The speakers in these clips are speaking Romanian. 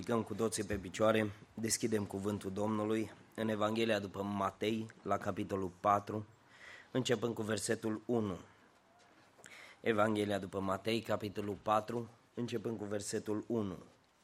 ridicăm cu toții pe picioare, deschidem cuvântul Domnului în Evanghelia după Matei, la capitolul 4, începând cu versetul 1. Evanghelia după Matei, capitolul 4, începând cu versetul 1.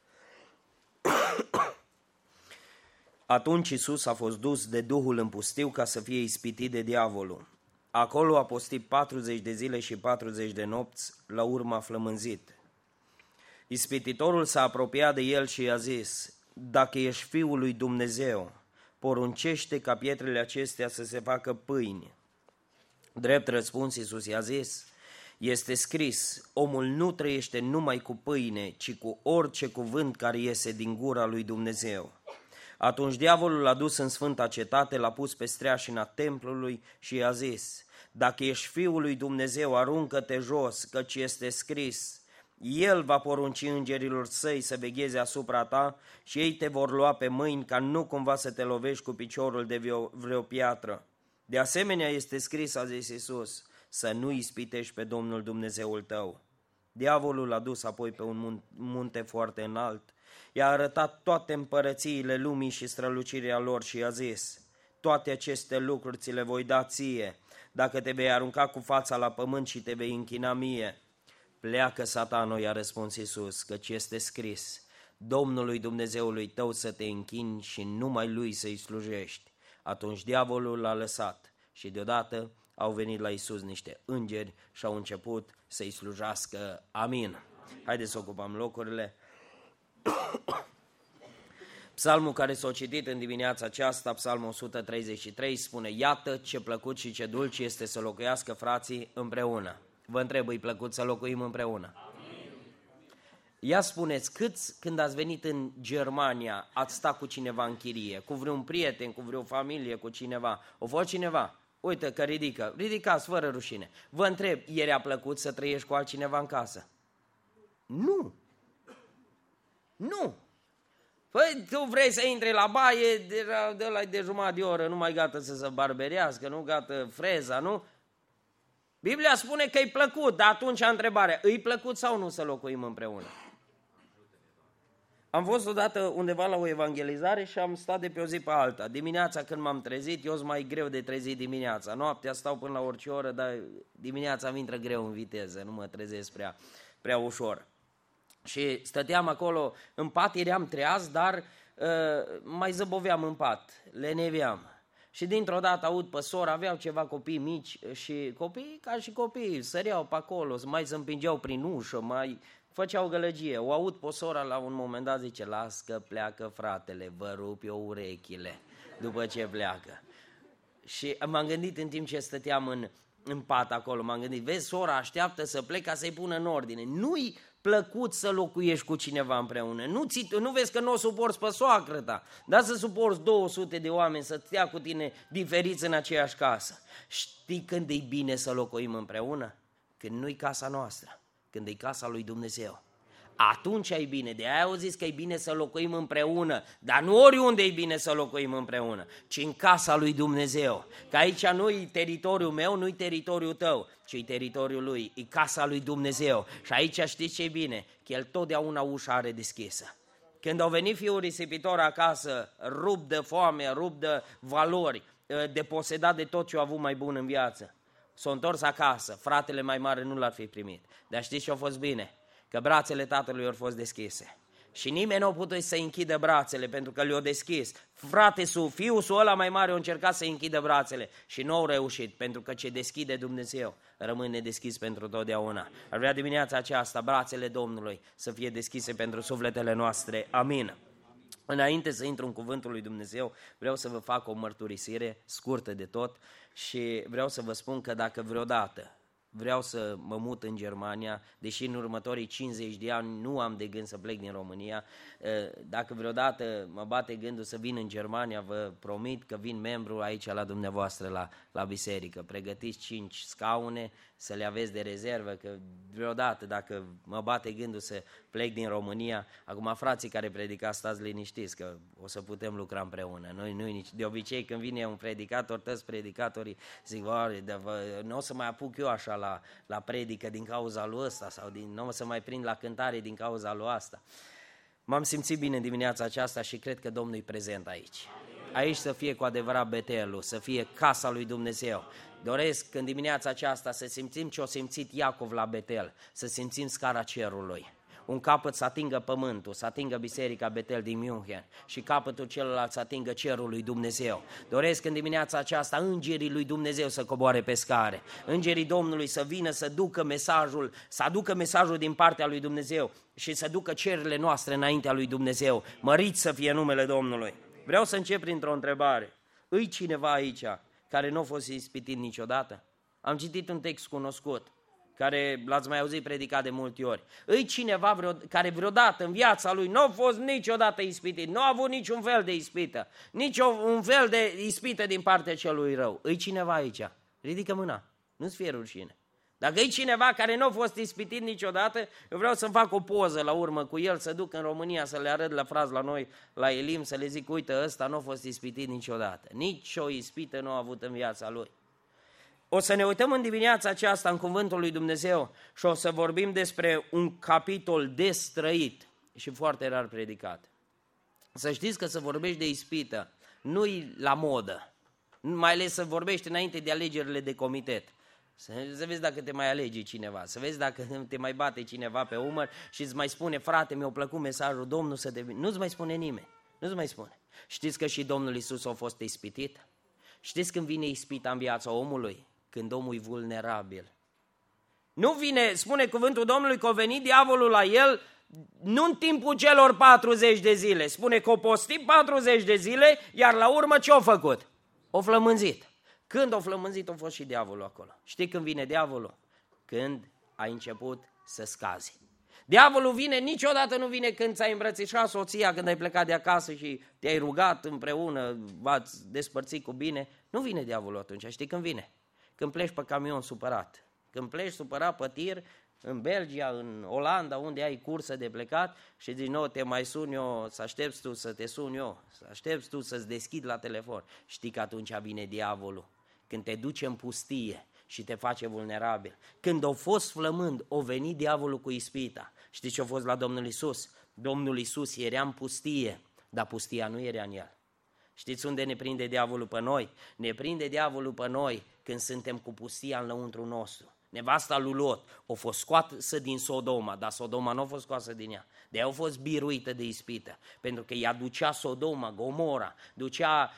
Atunci Iisus a fost dus de Duhul în pustiu ca să fie ispitit de diavolul. Acolo a postit 40 de zile și 40 de nopți, la urmă a flămânzit. Ispititorul s-a apropiat de el și i-a zis: dacă ești Fiul lui Dumnezeu, poruncește ca pietrele acestea să se facă pâini. Drept răspuns, Iisus i-a zis: este scris, omul nu trăiește numai cu pâine, ci cu orice cuvânt care iese din gura lui Dumnezeu. Atunci diavolul l-a dus în sfânta cetate, l-a pus pe streașina templului și i-a zis: dacă ești Fiul lui Dumnezeu, aruncă-te jos, căci este scris, El va porunci îngerilor săi să vegheze asupra ta și ei te vor lua pe mâini ca nu cumva să te lovești cu piciorul de vreo piatră. De asemenea este scris, a zis Iisus, să nu ispitești pe Domnul Dumnezeul tău. Diavolul l-a dus apoi pe un munte foarte înalt, i-a arătat toate împărățiile lumii și strălucirea lor și i-a zis: toate aceste lucruri ți le voi da ție, dacă te vei arunca cu fața la pământ și te vei închina mie. Pleacă, Satano, i-a răspuns Iisus, căci este scris, Domnului Dumnezeului tău să te închini și numai Lui să-i slujești. Atunci diavolul l-a lăsat și deodată au venit la Iisus niște îngeri și au început să-i slujească. Amin. Haideți să ocupăm locurile. Psalmul care s-a citit în dimineața aceasta, Psalmul 133, spune: iată ce plăcut și ce dulce este să locuiască frații împreună. Vă întreb, îi plăcut să locuim împreună? Amin. Ia spuneți, câți când ați venit în Germania ați stat cu cineva în chirie, cu vreun prieten, cu vreo familie, cu cineva? O fost cineva? Uite că ridicați fără rușine. Vă întreb, ieri a plăcut să trăiești cu altcineva în casă? Nu. Nu. Păi tu vrei să intri la baie, de jumătate de oră, nu mai gata să se barberească, nu gata freza, nu? Biblia spune că îi plăcut, dar atunci întrebarea, îi plăcut sau nu să locuim împreună? Am fost odată undeva la o evangelizare și am stat de pe o zi pe alta. Dimineața când m-am trezit, eu sunt mai greu de trezit dimineața. Noaptea stau până la orice oră, dar dimineața mi intră greu în viteză, nu mă trezesc prea ușor. Și stăteam acolo în pat, eram treaz, dar mai zăboveam în pat, leneveam. Și dintr-o dată aud pe sora, aveau ceva copii mici și copii ca și copii, săreau pe acolo, mai se împingeau prin ușă, mai făceau gălăgie. O aud pe sora la un moment dat, zice: las că pleacă fratele, vă rup eu urechile după ce pleacă. Și m-am gândit în timp ce stăteam în pat acolo, m-am gândit, vezi, sora așteaptă să plec ca să-i pună în ordine. Nu-i plăcut să locuiești cu cineva împreună. Nu vezi că nu o suporți pe soacră ta, dar să suporți 200 de oameni să stea cu tine diferiți în aceeași casă. Știi când e bine să locuim împreună? Când nu-i casa noastră, când e casa lui Dumnezeu. Atunci e bine, de aia au zis că e bine să locuim împreună, dar nu oriunde e bine să locuim împreună, ci în casa lui Dumnezeu. Că aici nu-i teritoriul meu, nu-i teritoriul tău, ci e teritoriul lui, e casa lui Dumnezeu. Și aici știți ce e bine? Că el totdeauna ușa are deschisă. Când au venit fiul risipitor acasă, rupt de foame, rupt de valori, deposedat de tot ce au avut mai bun în viață, s-a întors acasă, fratele mai mare nu l-ar fi primit. Dar știți ce a fost bine? Că brațele tatălui au fost deschise. Și nimeni nu a putut să închidă brațele pentru că le-au deschis. Fiul ăla mai mare a încercat să închidă brațele și nu au reușit, pentru că ce deschide Dumnezeu rămâne deschis pentru totdeauna. Ar vrea dimineața aceasta brațele Domnului să fie deschise pentru sufletele noastre. Amin. Înainte să intru în cuvântul lui Dumnezeu, vreau să vă fac o mărturisire scurtă de tot și vreau să vă spun că dacă vreodată vreau să mă mut în Germania, deși în următorii 50 de ani nu am de gând să plec din România. Dacă vreodată mă bate gândul să vin în Germania, vă promit că vin membru aici la dumneavoastră la biserică. Pregătiți 5 scaune să le aveți de rezervă, că vreodată dacă mă bate gândul să plec din România, acum frații care predicați, stați liniștiți că o să putem lucra împreună. De obicei când vine un predicator, toți predicatorii zic: nu o să mai apuc eu așa la predică din cauza lui ăsta sau nu o să mai prind la cântare din cauza lui asta. M-am simțit bine dimineața aceasta și cred că Domnul e prezent aici. Aici să fie cu adevărat Betelul, să fie casa lui Dumnezeu. Doresc în dimineața aceasta să simțim ce a simțit Iacov la Betel, să simțim scara cerului. Un capăt să atingă pământul, să atingă biserica Betel din München și capătul celălalt să atingă cerul lui Dumnezeu. Doresc în dimineața aceasta îngerii lui Dumnezeu să coboare pe scare, îngerii Domnului să vină să ducă mesajul, să aducă mesajul din partea lui Dumnezeu și să ducă cererile noastre înaintea lui Dumnezeu. Mărit să fie numele Domnului. Vreau să încep printr-o întrebare. Îi cineva aici care nu a fost ispitit niciodată? Am citit un text cunoscut, care l-ați mai auzit predicat de multe ori. Îi cineva care vreodată în viața lui nu a fost niciodată ispitit, nu a avut niciun fel de ispită, un fel de ispită din partea celui rău. Îi cineva aici? Ridică mâna, nu-ți fie rușine. Dacă e cineva care nu a fost ispitit niciodată, eu vreau să-mi fac o poză la urmă cu el, să duc în România, să le arăt la fraz la noi, la Elim, să le zic, uite, ăsta nu a fost ispitit niciodată. Nici o ispită nu a avut în viața lui. O să ne uităm în dimineața aceasta în Cuvântul lui Dumnezeu și o să vorbim despre un capitol destrăit și foarte rar predicat. Să știți că să vorbești de ispită nu-i la modă, mai ales să vorbești înainte de alegerile de comitet. Să vezi dacă te mai alege cineva, să vezi dacă te mai bate cineva pe umăr și îți mai spune, frate, mi-a plăcut mesajul, Domnul să te... Nu-ți mai spune nimeni, nu-ți mai spune. Știți că și Domnul Iisus a fost ispitit? Știți când vine ispita în viața omului? Când omul e vulnerabil. Nu vine, spune cuvântul Domnului că a venit diavolul la el, nu în timpul celor 40 de zile. Spune că a postit 40 de zile, iar la urmă ce a făcut? O flămânzit. Când o flămânzit, a fost și diavolul acolo. Știi când vine diavolul? Când ai început să scazi. Diavolul vine, niciodată nu vine când ți-ai îmbrățișat soția, când ai plecat de acasă și te-ai rugat împreună, v-ați despărțit cu bine. Nu vine diavolul atunci, știi când vine? Când pleci pe camion supărat, când pleci supărat pe tir, în Belgia, în Olanda, unde ai cursă de plecat și zici, nu, te mai sun eu, să aștepți tu să te sun eu, să aștepți tu să-ți deschid la telefon. Știi că atunci vine diavolul, când te duce în pustie și te face vulnerabil. Când a fost flămând, a venit diavolul cu ispita. Știi ce a fost la Domnul Iisus? Domnul Iisus era în pustie, dar pustia nu era în el. Știți unde ne prinde diavolul pe noi? Ne prinde diavolul pe noi când suntem cu pustia înăuntru nostru. Nevasta lui Lot a fost scoasă din Sodoma, dar Sodoma nu a fost scoasă din ea. De-aia a fost biruită de ispită, pentru că ea ducea Sodoma, Gomora, ducea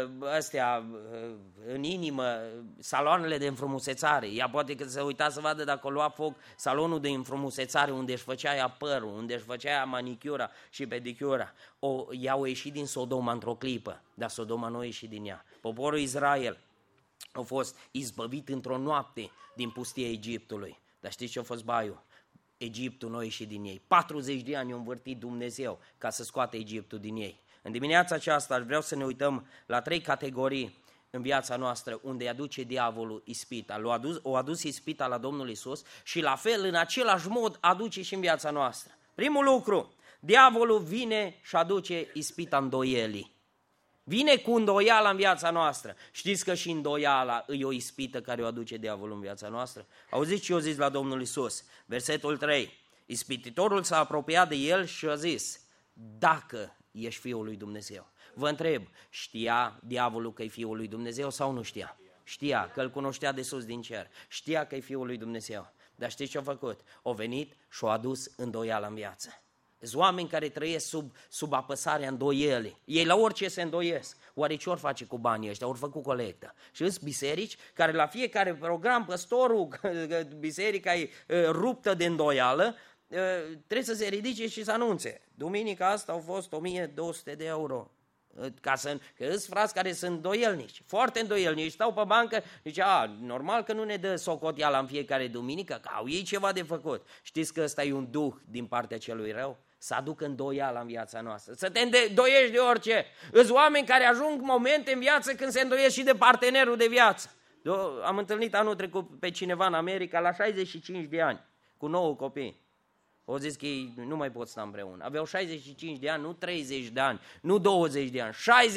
în inimă saloanele de înfrumusețare. Ea poate că se uita să vadă dacă o lua foc salonul de înfrumusețare unde își făcea ea părul, unde își făcea ea manicura și pedicura. Ea a ieșit din Sodoma într-o clipă, dar Sodoma nu a ieșit din ea. Poporul Israel a fost izbăvit într-o noapte din pustia Egiptului. Dar știți ce a fost baiul? Egiptul nu a ieșit din ei. 40 de ani a învârtit Dumnezeu ca să scoată Egiptul din ei. În dimineața aceasta vreau să ne uităm la 3 categorii în viața noastră unde aduce diavolul ispita. O adus ispita la Domnul Iisus și la fel, în același mod, aduce și în viața noastră. Primul lucru, diavolul vine și aduce ispita îndoielii. Vine cu îndoiala în viața noastră. Știți că și îndoiala e o ispită care o aduce diavolul în viața noastră? Auziți ce a zis la Domnul Iisus? Versetul 3. Ispititorul s-a apropiat de el și a zis, dacă ești Fiul lui Dumnezeu. Vă întreb, știa diavolul că e Fiul lui Dumnezeu sau nu știa? Știa, că îl cunoștea de sus din cer. Știa că e Fiul lui Dumnezeu. Dar știți ce a făcut? A venit și a adus îndoiala în viață. Sunt oameni care trăiesc sub apăsarea îndoielii. Ei la orice se îndoiesc. Oare ce ori face cu banii ăștia? Ori făcut colectă. Și sunt biserici care la fiecare program, păstorul, biserica e ruptă de îndoială, trebuie să se ridice și să anunțe. Duminica asta au fost 1200 de euro. Că sunt frați care sunt îndoielnici, foarte îndoielnici, stau pe bancă, zice, normal că nu ne dă socoteala în fiecare duminică, că au ei ceva de făcut. Știți că ăsta e un duh din partea celui rău? Să aducă îndoiala în viața noastră, să te îndoiești de orice. Îs oameni care ajung momente în viață când se îndoiesc și de partenerul de viață. Am întâlnit anul trecut pe cineva în America la 65 de ani, cu 9 copii. O zis că ei nu mai pot sta împreună. Aveau 65 de ani, nu 30 de ani, nu 20 de ani,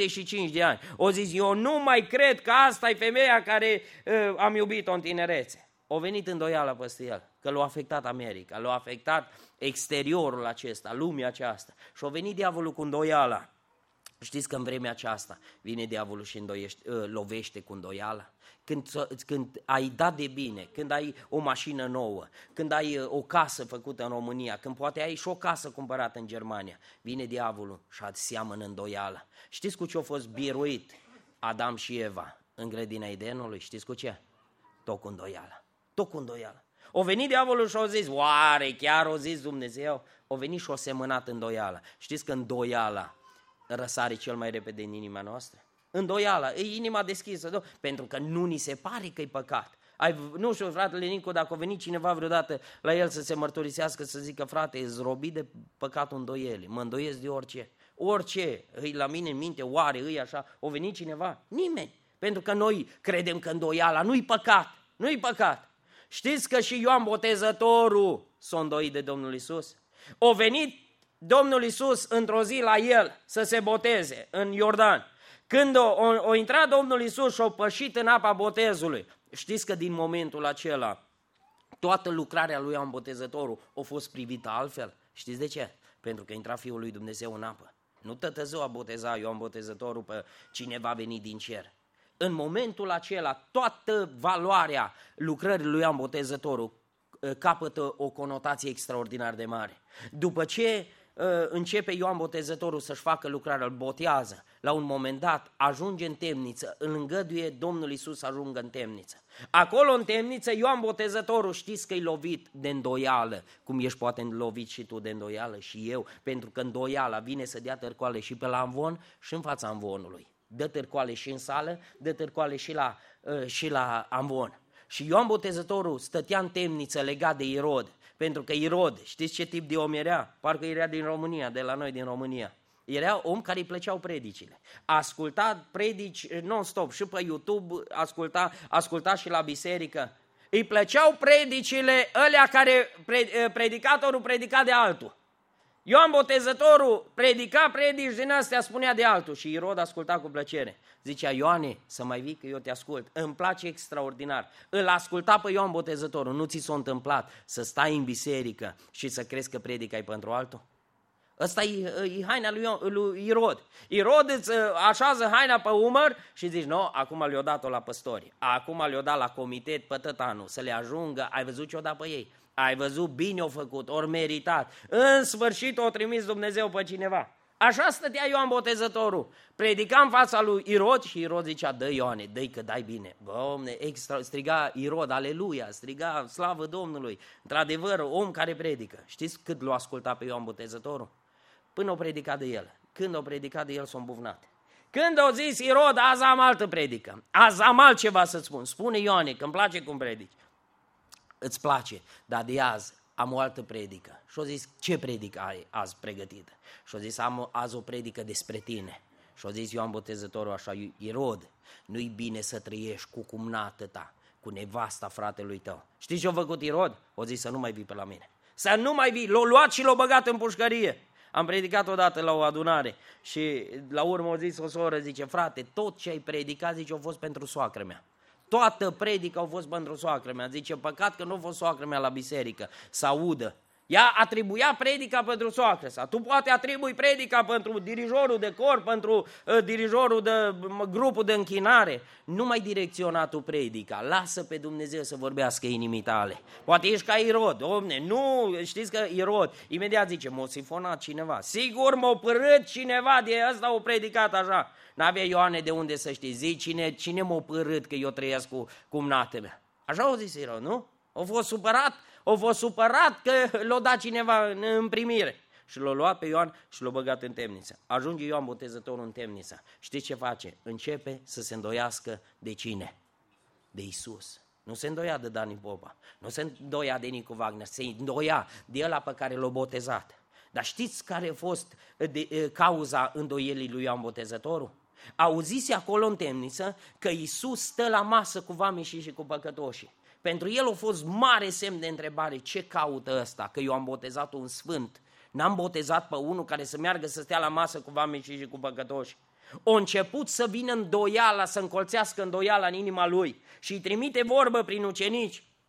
65 de ani. O zis, eu nu mai cred că asta e femeia care am iubit-o în tinerețe. O venit îndoială peste el. că l-a afectat America, l-a afectat exteriorul acesta, lumea aceasta. Și a venit diavolul cu îndoiala. Știți că în vremea aceasta vine diavolul și lovește cu îndoiala? Când ai dat de bine, când ai o mașină nouă, când ai o casă făcută în România, când poate ai și o casă cumpărată în Germania, vine diavolul și îți seamănă îndoiala. Știți cu ce a fost biruit Adam și Eva în grădina Edenului? Știți cu ce? Tot cu îndoiala. Tot cu îndoiala. O venit diavolul și a zis, oare chiar o zis Dumnezeu? O venit și o semănat îndoiala. Știți că îndoiala răsare cel mai repede în inima noastră? Îndoiala, e inima deschisă, pentru că nu ni se pare că e păcat. Nu știu, fratele Nicu, dacă a venit cineva vreodată la el să se mărturisească, să zică, frate, ești robit de păcatul îndoielii, mă îndoiesc de orice. Orice, îi la mine în minte, oare, îi așa, o venit cineva? Nimeni. Pentru că noi credem că îndoiala nu-i păcat, nu-i păcat. Știți că și Ioan Botezătorul s-a îndoit de Domnul Iisus? O venit Domnul Iisus într-o zi la el să se boteze în Iordan. Când o intrat Domnul Iisus și o pășit în apa botezului, știți că din momentul acela toată lucrarea lui Ioan Botezătorul a fost privită altfel? Știți de ce? Pentru că intra Fiul lui Dumnezeu în apă. Nu tătăzău a boteza Ioan Botezătorul pe cine va veni din cer. În momentul acela, toată valoarea lucrării lui Ioan Botezătorul capătă o conotație extraordinar de mare. După ce începe Ioan Botezătorul să-și facă lucrarea, îl botează, la un moment dat ajunge în temniță, îl îngăduie Domnul Iisus să ajungă în temniță. Acolo în temniță Ioan Botezătorul, știți că e lovit de îndoială, cum ești poate lovit și tu de îndoială și eu, pentru că îndoiala vine să dea târcoale și pe la amvon și în fața amvonului. Dă târcoale și în sală, dă târcoale și la amvon. Și Ioan Botezătorul stătea în temniță legat de Irod, pentru că Irod, știți ce tip de om era? Parcă era din România, de la noi din România. Era om care îi plăceau predicile. Asculta predici non-stop și pe YouTube, asculta și la biserică. Îi plăceau predicile alea care predicatorul predica de altul. Ioan Botezătorul predica predici din astea, spunea de altul și Irod asculta cu plăcere. Zicea, Ioane, să mai vii că eu te ascult, îmi place extraordinar. Îl asculta pe Ioan Botezătorul, nu ți s-a întâmplat să stai în biserică și să crezi că predicai pentru altul? Ăsta e haina lui Irod. Irod îți așează haina pe umăr și zici, nu, acum le-o dat-o la păstori, acum le-o dat la comitet pe tătanul, să le ajungă, ai văzut ce-o dat pe ei? Ai văzut, bine o făcut, ori meritat. În sfârșit o trimis Dumnezeu pe cineva. Așa stătea Ioan Botezătorul. Predica în fața lui Irod și Irod zicea, dă Ioane, dă-i că dai bine. Doamne, striga Irod, aleluia, striga slavă Domnului. Într-adevăr, om care predică. Știți cât l-a ascultat pe Ioan Botezătorul? Până o predicat de el. Când o predicat de el s-a îmbufnat. Când au zis Irod, azi am altă predică. Azi am altceva să-ți spun. Spune Ioane, că îmi place cum predici. Îți place, dar de azi am o altă predică. Și-o zis, ce predică ai azi pregătită? Și-o zis, am azi o predică despre tine. Și-o zis Ioan Botezătorul așa, Irod, nu-i bine să trăiești cu cumnată ta, cu nevasta fratelui tău. Știți ce-a făcut Irod? O zis, să nu mai vii pe la mine. Să nu mai vii, l-a luat și l-a băgat în pușcărie. Am predicat odată la o adunare și la urmă a zis o soră, zice, frate, tot ce ai predicat, zice, a fost pentru soacră mea. Toată predica a fost pentru soacră mea. Zice, păcat că nu a fost soacră mea la biserică, să audă. Ea atribuia predica pentru soacră sa. Tu poate atribui predica pentru dirijorul de cor, pentru dirijorul de grupul de închinare. Nu mai direcționa tu predica. Lasă pe Dumnezeu să vorbească inimii tale. Poate ești ca Irod. Domne, nu, știți că Irod imediat zice, m-a sifonat cineva. Sigur m-a părât cineva de ăsta, o predicat așa. N-avea Ioane de unde să știi. Zi, cine m-a părât că eu trăiesc cu cumnată mea? Așa au zis Irod, nu? A fost supărat că l-a dat cineva în primire. Și l-a luat pe Ioan și l-a băgat în temniță. Ajunge Ioan Botezătorul în temniță. Știți ce face? Începe să se îndoiască de cine? De Iisus. Nu se îndoia de Dani Popa, nu se îndoia de Nicu Wagner, se îndoia de ăla pe care l-a botezat. Dar știți care a fost cauza îndoielii lui Ioan Botezătorul? Auzise acolo în temniță că Iisus stă la masă cu vameșii și cu păcătoșii. Pentru el a fost mare semn de întrebare, ce caută ăsta? Că eu am botezat un sfânt, n-am botezat pe unul care să meargă să stea la masă cu vameșii și cu păcătoși. O început să vină îndoiala, să încolțească îndoiala în inima lui și îi trimite vorbă prin ucenici.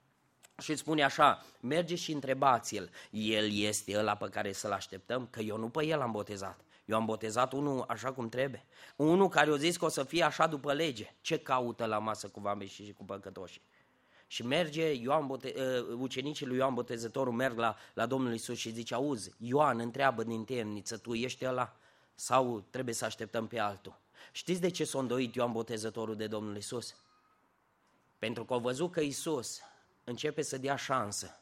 Și spune așa, mergeți și întrebați-l, el este ăla pe care să-l așteptăm? Că eu nu pe el am botezat. Eu am botezat unul așa cum trebuie. Unul care a zis că o să fie așa după lege. Ce caută la masă cu vameșii și cu păcătoșii? Și merge ucenicii lui Ioan Botezătorul merg la Domnul Iisus și zice, auzi, Ioan întreabă din temniță, tu ești ăla sau trebuie să așteptăm pe altul? Știți de ce s-a îndoit Ioan Botezătorul de Domnul Iisus? Pentru că au văzut că Iisus începe să dea șansă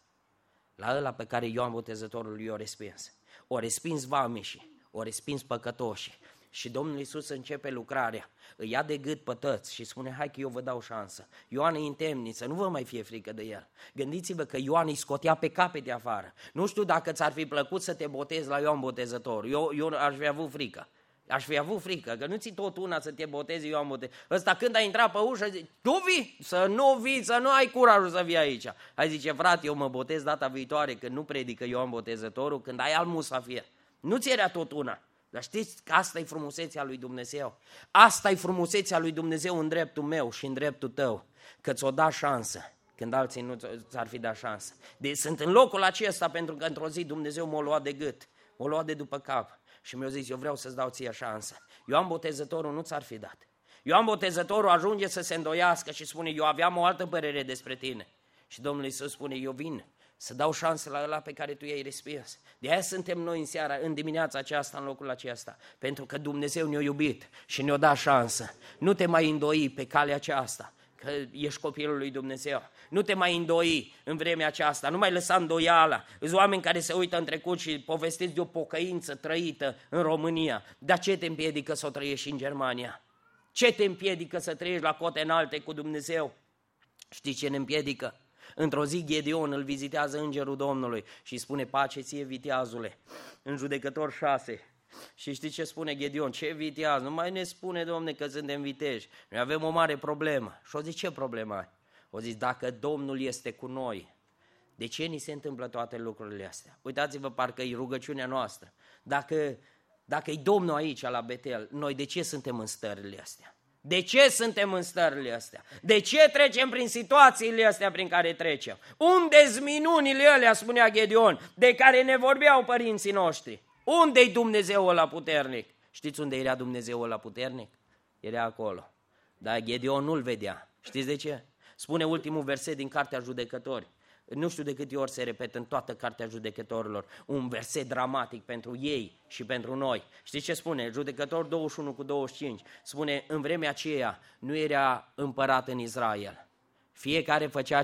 la ăla pe care Ioan Botezătorul i-a respins. O respins vameșii, o respins păcătoșii. Și Domnul Iisus începe lucrarea, îi ia de gât pe tăți și spune, hai că eu vă dau șansă. Ioan e în temniță, nu vă mai fie frică de el. Gândiți-vă că Ioan îi scotea pe capete afară. Nu știu dacă ți-ar fi plăcut să te botezi la Ioan Botezătorul. Eu aș fi avut frică. Aș fi avut frică, că nu ți tot una să te botezi Ioan Botezătorul. Ăsta când a intrat pe ușă, zice, tu vii, să nu ai curajul să vii aici. Hai zice, frate, eu mă botez data viitoare când nu predică Ioan Botezătorul, când ai alt musafir. Nu ți era tot una. Dar știți că asta e frumusețea lui Dumnezeu. Asta e frumusețea lui Dumnezeu în dreptul meu și în dreptul tău, că ți-o da șansă când alții nu ți-ar fi dat șansă. Deci sunt în locul acesta pentru că într-o zi Dumnezeu m-a luat de gât, m-a luat de după cap și mi-a zis, eu vreau să-ți dau ție șansă. Ioan Botezătorul nu ți-ar fi dat. Ioan Botezătorul ajunge să se îndoiască și spune, eu aveam o altă părere despre tine. Și Domnul Iisus spune, eu vin să dau șanse la ăla pe care tu i-ai respins. De aia suntem noi în dimineața aceasta, în locul acesta, pentru că Dumnezeu ne-a iubit și ne-a dat șansă. Nu te mai îndoi pe calea aceasta, că ești copilul lui Dumnezeu. Nu te mai îndoi în vremea aceasta, nu mai lăsa îndoiala. Sunt oameni care se uită în trecut și povestiți de o pocăință trăită în România. Dar ce te împiedică să o trăiești și în Germania? Ce te împiedică să trăiești la cote înalte cu Dumnezeu? Știi ce ne împiedică? Într-o zi Gedeon îl vizitează îngerul Domnului și spune, pace ție, viteazule, în Judecători 6. Și știi ce spune Gedeon? Ce viteaz? Nu mai ne spune, Domne, că suntem viteji. Noi avem o mare problemă. Și o zis, ce problemă ai? O zis, dacă Domnul este cu noi, de ce ni se întâmplă toate lucrurile astea? Uitați-vă, parcă e rugăciunea noastră. Dacă e Domnul aici la Betel, noi de ce suntem în stările astea? De ce suntem în stările astea? De ce trecem prin situațiile astea prin care trecem? Unde-s minunile alea, spunea Gedeon, de care ne vorbeau părinții noștri? Unde-i Dumnezeul ăla puternic? Știți unde era Dumnezeul ăla puternic? Era acolo. Dar Gedeon nu-l vedea. Știți de ce? Spune ultimul verset din Cartea Judecători. Nu știu de câte ori se repetă în toată Cartea Judecătorilor un verset dramatic pentru ei și pentru noi. Știți ce spune? Judecători 21:25. Spune, în vremea aceea nu era împărat în Israel. Fiecare făcea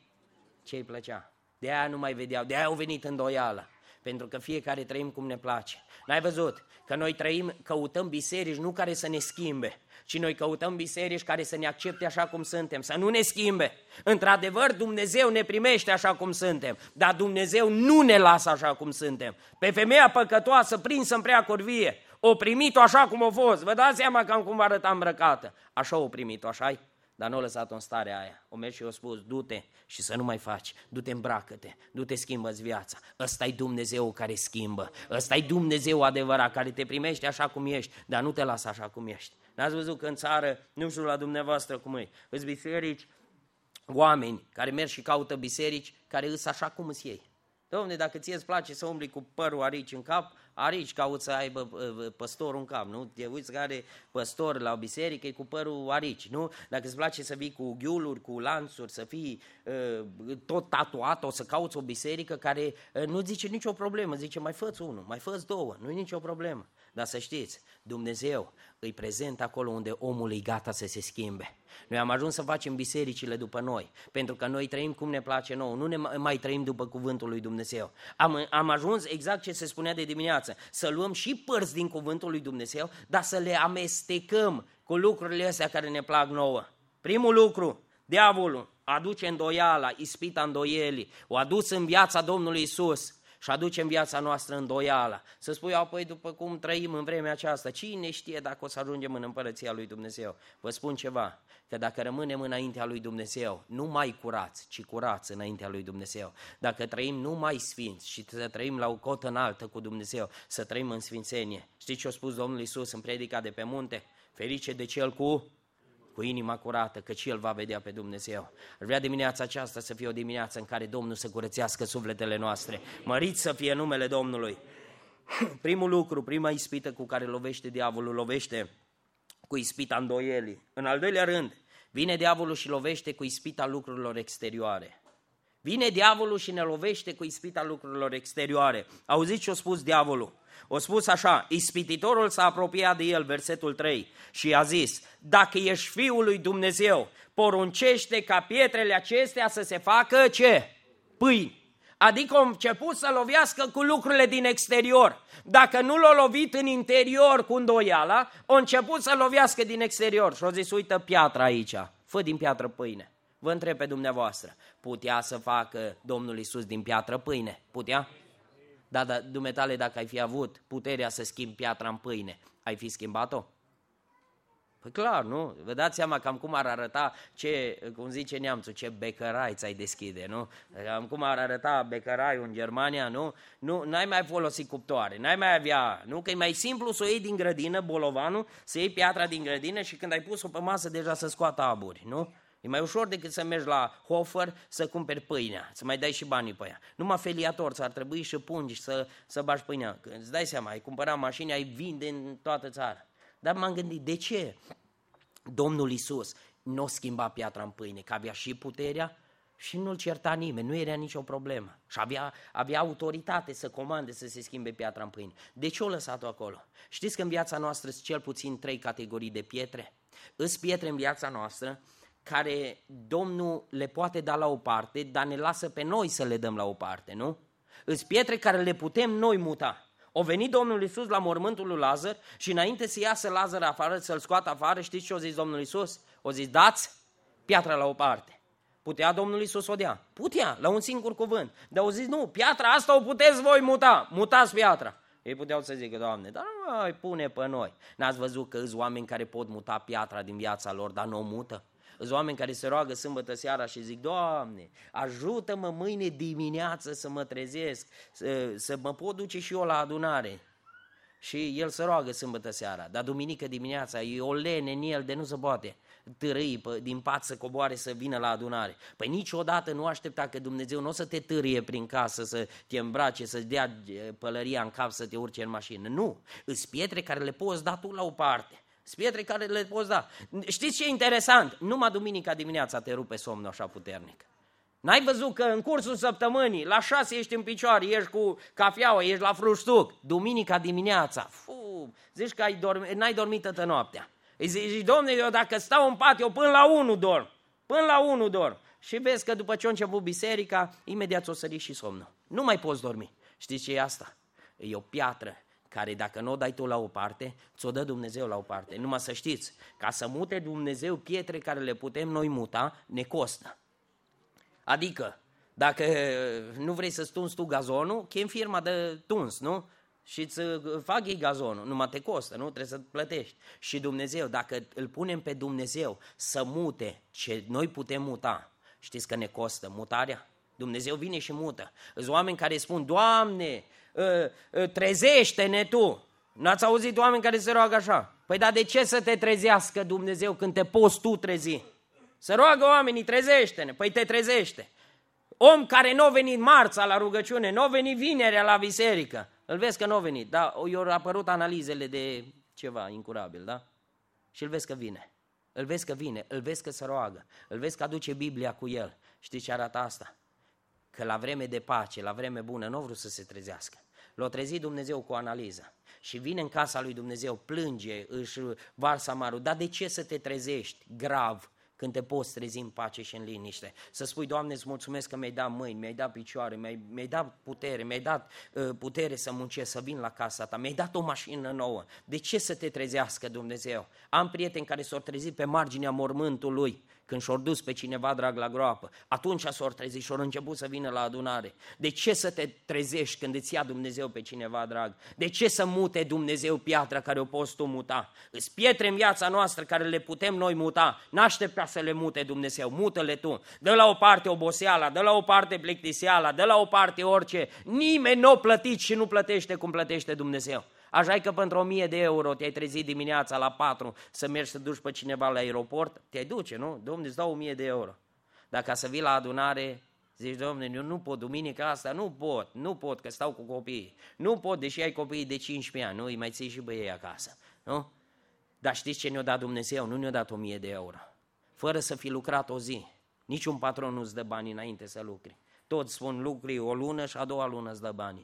ce-i plăcea. De aia nu mai vedeau, de aia au venit îndoială. Pentru că fiecare trăim cum ne place. N-ai văzut că noi căutăm biserici nu care să ne schimbe, ci noi căutăm biserici care să ne accepte așa cum suntem, să nu ne schimbe. Într-adevăr, Dumnezeu ne primește așa cum suntem, dar Dumnezeu nu ne lasă așa cum suntem. Pe femeia păcătoasă, prinsă în prea curvie, o primit-o așa cum a fost. Vă dați seama cam cum arăta îmbrăcată. Așa o primit-o, așa-i? Dar nu o lăsat-o în starea aia. O mergi și o spus, du-te și să nu mai faci, du-te, îmbracă-te, du-te, schimbă-ți viața. Ăsta-i Dumnezeu care schimbă, ăsta-i Dumnezeu adevărat care te primește așa cum ești, dar nu te lasă așa cum ești. N-ați văzut că în țară, nu știu la dumneavoastră cum e, îți biserici, oameni care merg și caută biserici care îs așa cum îți ei. Dom'le, dacă ție îți place să umbli cu părul arici în cap, arici cauți să aibă păstorul în cap, nu? Te uiți care păstor la o biserică e cu părul arici, nu? Dacă îți place să vii cu ghiuluri, cu lanțuri, să fii tot tatuat, o să cauți o biserică care nu zice nicio problemă, zice mai fă-ți unul, mai fă-ți două, nu e nicio problemă. Dar să știți, Dumnezeu îi prezent acolo unde omul e gata să se schimbe. Noi am ajuns să facem bisericile după noi, pentru că noi trăim cum ne place nouă, nu ne mai trăim după cuvântul lui Dumnezeu. Am ajuns exact ce se spunea de dimineață, să luăm și părți din cuvântul lui Dumnezeu, dar să le amestecăm cu lucrurile astea care ne plac nouă. Primul lucru, diavolul aduce îndoiala, ispita îndoielii, o adus în viața Domnului Iisus și aduce în viața noastră îndoiala. Să spui, apoi după cum trăim în vremea aceasta, cine știe dacă o să ajungem în împărăția lui Dumnezeu? Vă spun ceva, că dacă rămânem înaintea lui Dumnezeu, nu mai curați, ci curați înaintea lui Dumnezeu. Dacă trăim numai sfinți și să trăim la o cotă înaltă cu Dumnezeu, să trăim în sfințenie. Știți ce a spus Domnul Iisus în predica de pe munte? Ferice de cel cu cu inima curată, căci el va vedea pe Dumnezeu. Ar vrea dimineața aceasta să fie o dimineață în care Domnul să curățească sufletele noastre. Mărit să fie numele Domnului. Primul lucru, prima ispită cu care lovește diavolul, lovește cu ispita îndoielii. În al doilea rând, vine diavolul și lovește cu ispita lucrurilor exterioare. Vine diavolul și ne lovește cu ispita lucrurilor exterioare. Auziți ce a spus diavolul? A spus așa, ispititorul s-a apropiat de el, versetul 3, și a zis, dacă ești Fiul lui Dumnezeu, poruncește ca pietrele acestea să se facă ce? Pâini. Adică a început să lovească cu lucrurile din exterior. Dacă nu l-a lovit în interior cu îndoiala, a început să lovească din exterior. Și a zis, uită piatra aici, fă din piatră pâine. Vă întreb pe dumneavoastră, putea să facă Domnul Iisus din piatră pâine? Putea? Da, dumneatale, dacă ai fi avut puterea să schimbi piatra în pâine, ai fi schimbat-o? Păi clar, nu? Vă dați seama cam cum ar arăta cum zice neamțul, ce becărai ți-ai deschide, nu? Cam cum ar arăta becăraiul în Germania, nu? N-ai mai folosit cuptoare, n-ai mai avea, nu? Că e mai simplu să o iei din grădină, bolovanul, să iei piatra din grădină și când ai pus-o pe masă deja să scoată aburi, nu? E mai ușor decât să mergi la Hofer să cumperi pâinea, să mai dai și banii pe ea. Numai feliator, ar trebui și pungi să bagi pâinea. Când îți dai seama, ai cumpărat mașini, ai vinde în toată țara. Dar m-am gândit, de ce Domnul Iisus nu schimba piatra în pâine? Că avea și puterea și nu-l certa nimeni, nu era nicio problemă. Și avea autoritate să comande să se schimbe piatra în pâine. De ce o lăsat-o acolo? Știți că în viața noastră sunt cel puțin 3 categorii de pietre? Îs pietre în viața noastră care Domnul le poate da la o parte, dar ne lasă pe noi să le dăm la o parte, nu? Îs pietre care le putem noi muta. O venit Domnul Iisus la mormântul lui Lazar și înainte să iasă Lazar afară, să-l scoată afară, știți ce a zis Domnul Iisus? A zis, dați piatra la o parte. Putea Domnul Iisus o dea? Putea, la un singur cuvânt. Dar au zis, nu, piatra asta o puteți voi muta, mutați piatra. Ei puteau să zică, Doamne, dar nu pune pe noi. N-ați văzut că îți oameni care pot muta piatra din viața lor, dar nu o mută? Sunt oameni care se roagă sâmbătă seara și zic, Doamne, ajută-mă mâine dimineață să mă trezesc, să mă pot duce și eu la adunare. Și el se roagă sâmbătă seara, dar duminică dimineața e o lene în el de nu se poate târâi din pat să coboare să vină la adunare. Păi niciodată nu aștepta că Dumnezeu nu o să te târie prin casă, să te îmbrace, să-ți dea pălăria în cap, să te urce în mașină. Nu, îs pietre care le poți da tu la o parte. Pietre care le poți da. Știți ce e interesant? Numai duminica dimineața te rupe somnul așa puternic. N-ai văzut că în cursul săptămânii, la 6 ești în picioare, ești cu cafeaua, ești la fruștuc, duminica dimineața, zici că n-ai dormit toată noaptea. Îi zici, Domne, eu dacă stau în pat, eu până la 1 dorm, până la 1 dorm. Și vezi că după ce a început biserica, imediat o sări și somnul. Nu mai poți dormi. Știți ce e asta? E o piatră care dacă nu o dai tu la o parte, ți-o dă Dumnezeu la o parte. Numai să știți, ca să mute Dumnezeu pietre care le putem noi muta, ne costă. Adică, dacă nu vrei să stunzi tu gazonul, chem firma de tuns, nu? Și îți fac ei gazonul, numai te costă, nu? Trebuie să plătești. Și Dumnezeu, dacă îl punem pe Dumnezeu să mute ce noi putem muta, știți că ne costă mutarea? Dumnezeu vine și mută. Sunt oameni care spun, Doamne, trezește-ne tu. N-ați auzit oameni care se roagă așa? Păi dar de ce să te trezească Dumnezeu când te poți tu trezi? Se roagă oamenii, trezește-ne. Păi te trezește. Om care nu a venit marța la rugăciune, nu a venit vinerea la biserică, îl vezi că nu a venit, da? I-au apărut analizele de ceva incurabil, da? Și îl vezi că vine. Îl vezi că vine, îl vezi că se roagă, îl vezi că aduce Biblia cu el. Știi ce arată asta? Că la vreme de pace, la vreme bună, nu a vrut să se trezească. L-a trezit Dumnezeu cu o analiză și vine în casa lui Dumnezeu, plânge, își varsă amarul. Dar de ce să te trezești grav când te poți trezi în pace și în liniște? Să spui, Doamne, îți mulțumesc că mi-ai dat mâini, mi-ai dat picioare, mi-ai dat putere, mi-ai dat putere să muncesc, să vin la casa ta, mi-ai dat o mașină nouă. De ce să te trezească Dumnezeu? Am prieteni care s-au trezit pe marginea mormântului, când și-au dus pe cineva drag la groapă, atunci s-au trezit și-au început să vină la adunare. De ce să te trezești când îți ia Dumnezeu pe cineva drag? De ce să mute Dumnezeu piatra care o poți tu muta? Îs pietre în viața noastră care le putem noi muta, n-aștepta să le mute Dumnezeu, mută-le tu. Dă la o parte oboseala, dă la o parte plictiseala, dă la o parte orice. Nimeni nu a plătit și nu plătește cum plătește Dumnezeu. Așa că pentru 1000 de euro te-ai trezit dimineața la 4 să mergi să duci pe cineva la aeroport, te-ai duce, nu? Dom'le, îți dau 1000 de euro. Dacă să vii la adunare, zici, Dom'le, eu nu pot, duminica asta nu pot, că stau cu copiii. Nu pot, deși ai copiii de 15 ani, nu? Îi mai ții și pe ei acasă, nu? Dar știți ce ne-a dat Dumnezeu? Nu ne-a dat 1000 de euro. Fără să fi lucrat o zi. Niciun patron nu-ți dă bani înainte să lucri. Toți spun lucri o lună și a doua lună îți dă banii.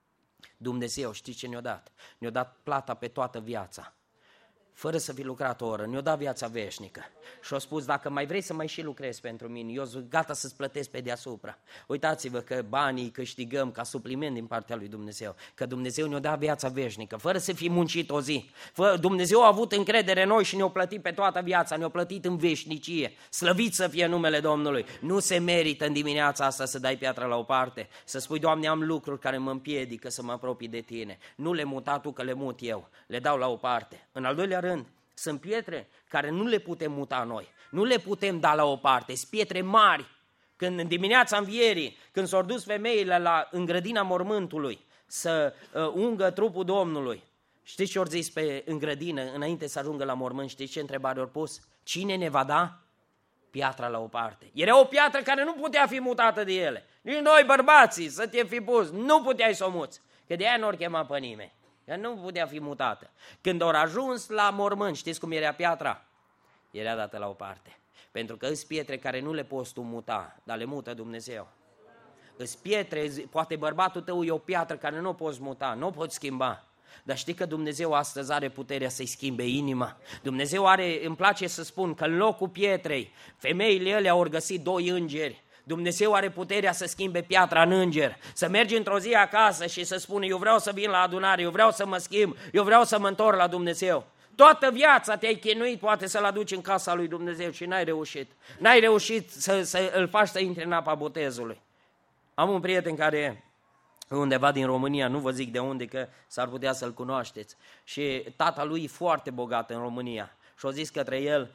Dumnezeu, știți ce ne-a dat? Ne-a dat plata pe toată viața. Fără să fi lucrat o oră, ne-a dat viața veșnică. Și a spus, dacă mai vrei să mai și lucrezi pentru mine, eu sunt gata să-ți plătesc pe deasupra. Uitați-vă că banii câștigăm ca supliment din partea lui Dumnezeu, că Dumnezeu ne-a dat viața veșnică, fără să fi muncit o zi. Dumnezeu a avut încredere în noi și ne-a plătit pe toată viața, ne-a plătit în veșnicie. Slăvit să fie numele Domnului. Nu se merită în dimineața asta să dai piatra la o parte, să spui, Doamne, am lucruri care mă împiedică să mă apropii de Tine. Nu le muta Tu, că le mut eu, le dau la o parte. În al doilea rând, sunt pietre care nu le putem muta noi, nu le putem da la o parte, sunt pietre mari. Când în dimineața învierii, când s-au dus femeile în grădina mormântului să ungă trupul Domnului, știți ce au zis în grădină înainte să ajungă la mormânt? Știți ce întrebare au pus? Cine ne va da piatra la o parte? Era o piatră care nu putea fi mutată de ele. Nici noi bărbații să te fi pus, nu puteai să o muți, că de aia nu ori chema pe nimeni. Că nu putea fi mutată. Când au ajuns la mormânt, știți cum era piatra? Era dată la o parte. Pentru că sunt pietre care nu le poți tu muta, dar le mută Dumnezeu. Sunt pietre, poate bărbatul tău e o piatră care nu o poți muta, nu o poți schimba. Dar știi că Dumnezeu astăzi are puterea să-i schimbe inima? Dumnezeu îmi place să spun că în locul pietrei, femeile ele au găsit 2 îngeri. Dumnezeu are puterea să schimbe piatra în înger, să mergi într-o zi acasă și să spune, eu vreau să vin la adunare, eu vreau să mă schimb, eu vreau să mă întorc la Dumnezeu. Toată viața te-ai chinuit poate să-l aduci în casa lui Dumnezeu și n-ai reușit. N-ai reușit să îl faci să intre în apa botezului. Am un prieten care undeva din România, nu vă zic de unde, că s-ar putea să-l cunoașteți, și tata lui e foarte bogat în România și a zis către el,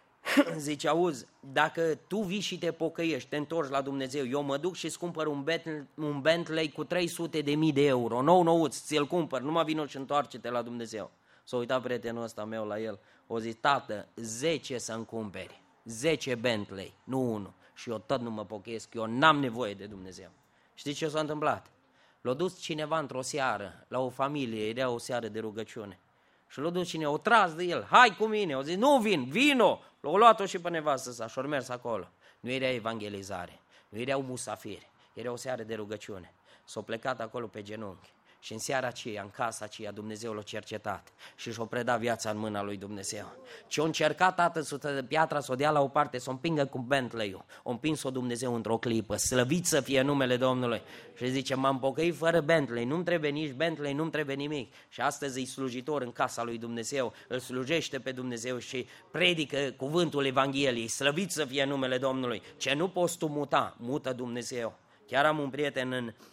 zice, auzi, dacă tu vii și te pocăiești, te întorci la Dumnezeu, eu mă duc și îți cumpăr un Bentley cu 300.000 de euro, nou-nouț, ți-l cumpăr, numai vino și întoarce-te la Dumnezeu. S-a uitat prietenul ăsta meu la el, o zis, tată, 10 să-mi cumperi, 10 Bentley, nu 1, și eu tot nu mă pocăiesc, eu n-am nevoie de Dumnezeu. Știți ce s-a întâmplat? L-a dus cineva într-o seară, la o familie, era o seară de rugăciune. Și l-a dus cineva, o tras de el, hai cu mine, o zis, nu vin, vino. L-a luat-o și pe nevastă sa și-au mers acolo. Nu era evangelizare, nu erau musafiri, era o seară de rugăciune. S-au plecat acolo pe genunchi și în seara aceea, în casa aceea, Dumnezeu l-a cercetat și și-a predat viața în mâna lui Dumnezeu. Ce-a încercat tată piatra să o dea la o parte, să o împingă cu Bentley-ul, o împins-o Dumnezeu într-o clipă, slăvit să fie numele Domnului. Și zice, m-am pocăit fără Bentley, nu-mi trebuie nici Bentley, nu-mi trebuie nimic. Și astăzi e slujitor în casa lui Dumnezeu, îl slujește pe Dumnezeu și predică cuvântul Evangheliei, slăvit să fie numele Domnului. Ce nu poți tu muta, mută Dumnezeu. Chiar am un prieten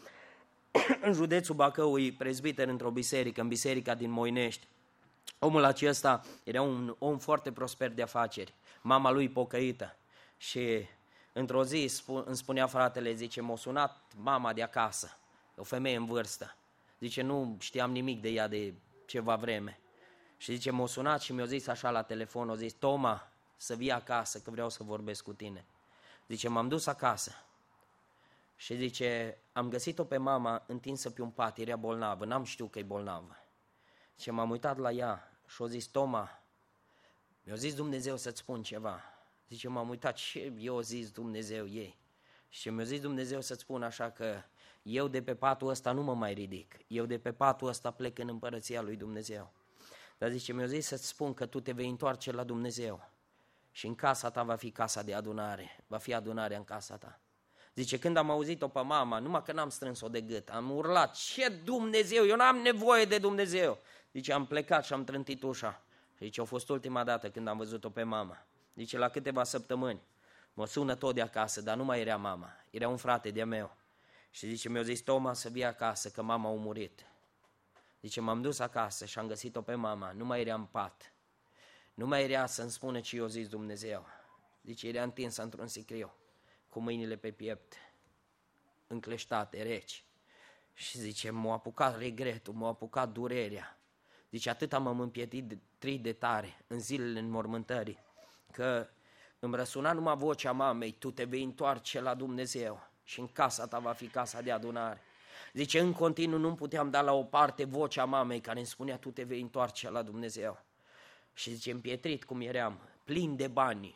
în județul Bacău, e prezbiter într-o biserică, în biserica din Moinești. Omul acesta era un om foarte prosper de afaceri, mama lui pocăită. Și într-o zi îmi spunea fratele, zice, m-a sunat mama de acasă, o femeie în vârstă. Zice, nu știam nimic de ea de ceva vreme. Și zice, m-a sunat și mi-a zis așa la telefon, a zis, Toma, să vii acasă, că vreau să vorbesc cu tine. Zice, m-am dus acasă. Și zice, am găsit-o pe mama întinsă pe un pat, era bolnavă, n-am știut că e bolnavă. Și m-am uitat la ea și a zis, Toma, mi-a zis Dumnezeu să-ți spun ceva. Zice, m-am uitat, ce i-a zis Dumnezeu ei? Și mi-a zis Dumnezeu să-ți spun așa că eu de pe patul ăsta nu mă mai ridic, eu de pe patul ăsta plec în împărăția lui Dumnezeu. Dar zice, mi-a zis să-ți spun că tu te vei întoarce la Dumnezeu și în casa ta va fi casa de adunare, va fi adunarea în casa ta. Zice, când am auzit-o pe mama, numai că n-am strâns-o de gât, am urlat, ce Dumnezeu, eu n-am nevoie de Dumnezeu. Zice, am plecat și am trântit ușa. Și zice, a fost ultima dată când am văzut-o pe mama. Zice, la câteva săptămâni, mă sună tot de acasă, dar nu mai era mama, era un frate de-a meu. Și zice, mi-a zis, Toma, să vii acasă, că mama a murit. Zice, m-am dus acasă și am găsit-o pe mama, nu mai era în pat. Nu mai era să-mi spună ce i-a zis Dumnezeu. Zice, era întinsă într-un sicriu, cu mâinile pe piept, încleștate, reci. Și zice, m-a apucat regretul, m-a apucat durerea. Zice, atât m-am împietrit de tare în zilele înmormântării, că îmi răsuna numai vocea mamei, tu te vei întoarce la Dumnezeu și în casa ta va fi casa de adunare. Zice, în continuu nu puteam da la o parte vocea mamei care îmi spunea, tu te vei întoarce la Dumnezeu. Și zice, împietrit cum eram, plin de bani,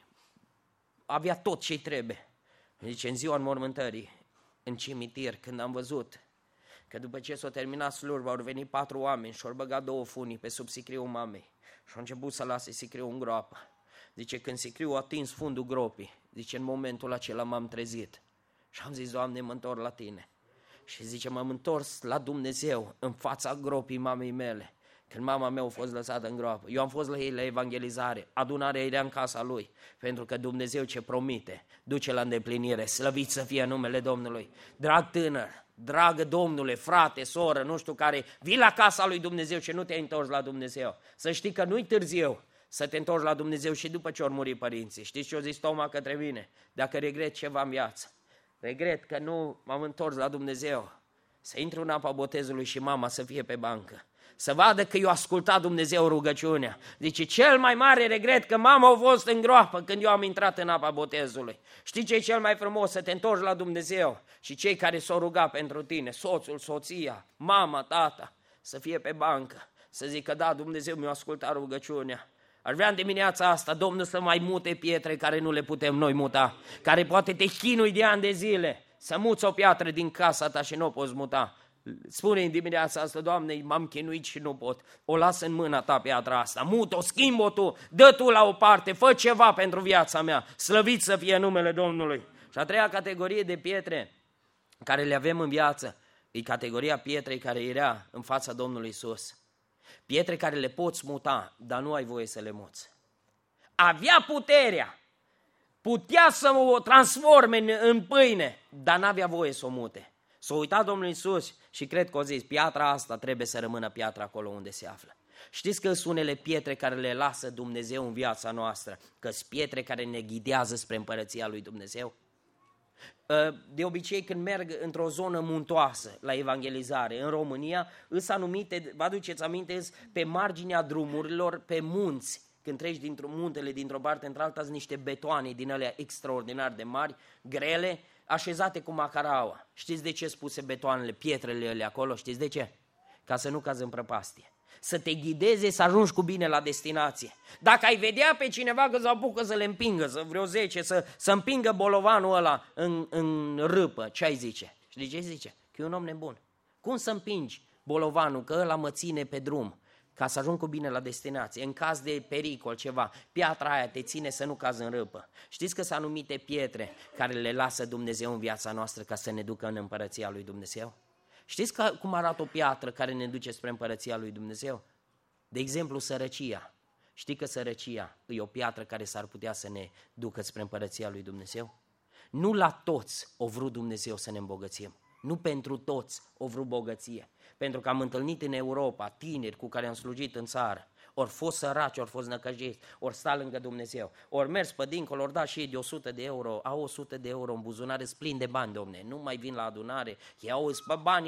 avea tot ce-i trebuie. Zice, în ziua înmormântării, în cimitir, când am văzut că după ce s-a terminat slujba, au venit 4 oameni și au băgat 2 funii pe sub sicriul mamei și au început să lase sicriul în groapă. Zice, când sicriul a atins fundul gropii, zice, în momentul acela m-am trezit și am zis, Doamne, mă întorc la Tine. Și zice, m-am întors la Dumnezeu în fața gropii mamei mele, când mama mea a fost lăsată în groapă. Eu am fost la ei la evangelizare, adunarea era în casa lui, pentru că Dumnezeu ce promite, duce la îndeplinire, slăvit să fie numele Domnului. Drag tânăr, dragă Domnule, frate, soră, nu știu care, vii la casa lui Dumnezeu și nu te-ai întors la Dumnezeu. Să știi că nu-i târziu să te întorci la Dumnezeu și după ce au murit părinții. Știți ce a zis Toma către mine? Dacă regret ceva în viață, regret că nu m-am întors la Dumnezeu, să intru în apa botezului și mama să fie pe bancă, să vadă că eu ascultat Dumnezeu rugăciunea. Zice, cel mai mare regret că mama a fost în groapă când eu am intrat în apa botezului. Știi ce e cel mai frumos? Să te întorci la Dumnezeu și cei care s-au rugat pentru tine, soțul, soția, mama, tata, să fie pe bancă, să zică, da, Dumnezeu mi-a ascultat rugăciunea. Ar vrea în dimineața asta, Domnul, să mai mute pietre care nu le putem noi muta, care poate te chinui de ani de zile, să muți o piatră din casa ta și nu o poți muta. Spune în dimineața asta, Doamne, m-am chinuit și nu pot, o las în mâna ta piatra asta, mut-o, schimb-o tu, dă tu la o parte, fă ceva pentru viața mea, slăvit să fie numele Domnului. Și a treia categorie de pietre care le avem în viață, e categoria pietrei care era în fața Domnului Iisus. Pietre care le poți muta, dar nu ai voie să le muți. Avea putea să o transforme în pâine, dar n-avea voie să o mute. S-a uitat Domnul Iisus și cred că a zis, piatra asta trebuie să rămână piatra acolo unde se află. Știți că sunt unele pietre care le lasă Dumnezeu în viața noastră, că sunt pietre care ne ghidează spre împărăția lui Dumnezeu? De obicei când merg într-o zonă muntoasă la evangelizare în România, îs anumite, vă aduceți aminte, pe marginea drumurilor, pe munți, când treci muntele dintr-o parte într-alta, sunt niște betoane din alea extraordinar de mari, grele, așezate cu macaraua. Știți de ce spuse betoanele, pietrele alea acolo? Știți de ce? Ca să nu cazi în prăpastie. Să te ghideze să ajungi cu bine la destinație. Dacă ai vedea pe cineva că se apucă să le împingă, să vreo 10, să împingă bolovanul ăla în râpă, ce ai zice? Știi ce zice? Că e un om nebun. Cum să împingi bolovanul, că ăla mă ține pe drum, ca să ajung cu bine la destinație, în caz de pericol ceva, piatra aia te ține să nu cazi în râpă. Știți că sunt anumite pietre care le lasă Dumnezeu în viața noastră ca să ne ducă în împărăția lui Dumnezeu? Știți cum arată o piatră care ne duce spre împărăția lui Dumnezeu? De exemplu, sărăcia. Știi că sărăcia e o piatră care s-ar putea să ne ducă spre împărăția lui Dumnezeu? Nu la toți o vrut Dumnezeu să ne îmbogățim. Nu pentru toți o vrut bogăție. Pentru că am întâlnit în Europa tineri cu care am slujit în țară, ori fost săraci, ori fost năcăjiți, ori sta lângă Dumnezeu, ori mers pe dincolo, ori da și ei de 100 de euro, au 100 de euro în buzunare, sunt plini de bani, domne, nu mai vin la adunare, iau pe banii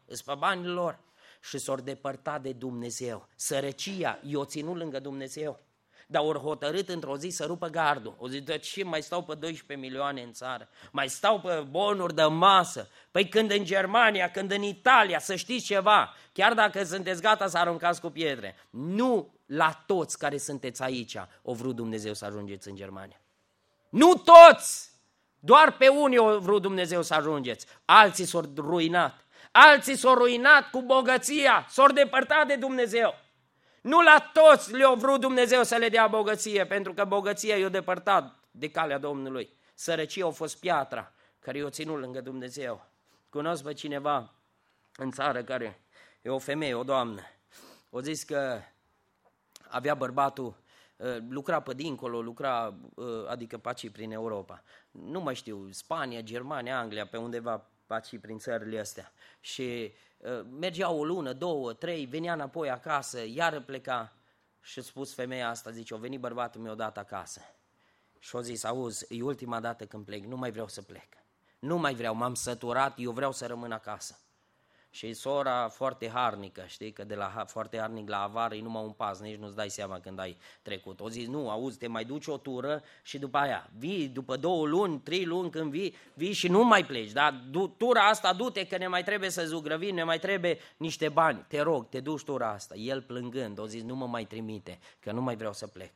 lor, și s-or depărtat de Dumnezeu. Sărăcia i-o ținut lângă Dumnezeu, dar ori hotărât într-o zi să rupă gardul. O zi, de ce mai stau pe 12 milioane în țară? Mai stau pe bonuri de masă? Păi când în Germania, când în Italia, să știți ceva, chiar dacă sunteți gata să aruncați cu pietre, nu la toți care sunteți aici o vrut Dumnezeu să ajungeți în Germania. Nu toți! Doar pe unii o vrut Dumnezeu să ajungeți. Alții s-au ruinat. Alții s-au ruinat cu bogăția, s-au depărtat de Dumnezeu. Nu la toți le-a vrut Dumnezeu să le dea bogăție, pentru că bogăția i-a depărtat de calea Domnului. Sărăcia a fost piatra care i-a ținut lângă Dumnezeu. Cunosc pe cineva în țară care e o femeie, o doamnă. O zis că avea bărbatul, lucra pe dincolo, adică paci prin Europa. Nu mai știu, Spania, Germania, Anglia, pe undeva paci prin țările astea. Și mergea o lună, 2, 3, venea înapoi acasă, iară pleca și a spus femeia asta, zice, a venit bărbatul meu odată acasă și a zis, auzi, e ultima dată când plec, nu mai vreau să plec, nu mai vreau, m-am săturat, eu vreau să rămân acasă. Și sora foarte harnică, știi, că de la foarte harnic la avară e numai un pas, nici nu-ți dai seama când ai trecut. O zis, nu, auzi, te mai duci o tură și după aia vii, după 2 luni, 3 luni când vii și nu mai pleci, dar tura asta du-te că ne mai trebuie să zugrăvim, ne mai trebuie niște bani, te rog, te duci tura asta. El plângând, o zis, nu mă mai trimite, că nu mai vreau să plec.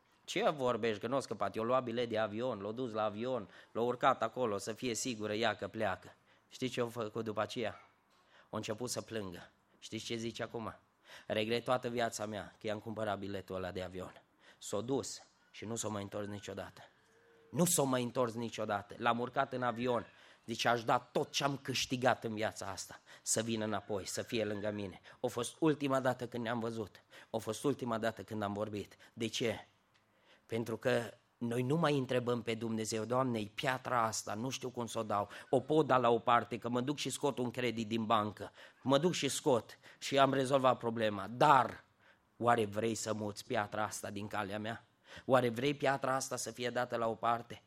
Ce vorbești, că nu a scăpat, eu lua bilet de avion, l-a dus la avion, l-a urcat acolo să fie sigură ea că pleacă. Știi ce a făcut după aceea? A început să plângă. Știți ce zice acum? Regret toată viața mea că i-am cumpărat biletul ăla de avion. S-a dus și nu s-a mai întors niciodată. Nu s-a mai întors niciodată. L-am urcat în avion. Zice, aș da tot ce am câștigat în viața asta să vină înapoi, să fie lângă mine. A fost ultima dată când ne-am văzut. A fost ultima dată când am vorbit. De ce? Pentru că noi nu mai întrebăm pe Dumnezeu, Doamne, piatra asta, nu știu cum să o dau, o pot da la o parte, că mă duc și scot un credit din bancă, mă duc și scot și am rezolvat problema, dar oare vrei să muți piatra asta din calea mea? Oare vrei piatra asta să fie dată la o parte?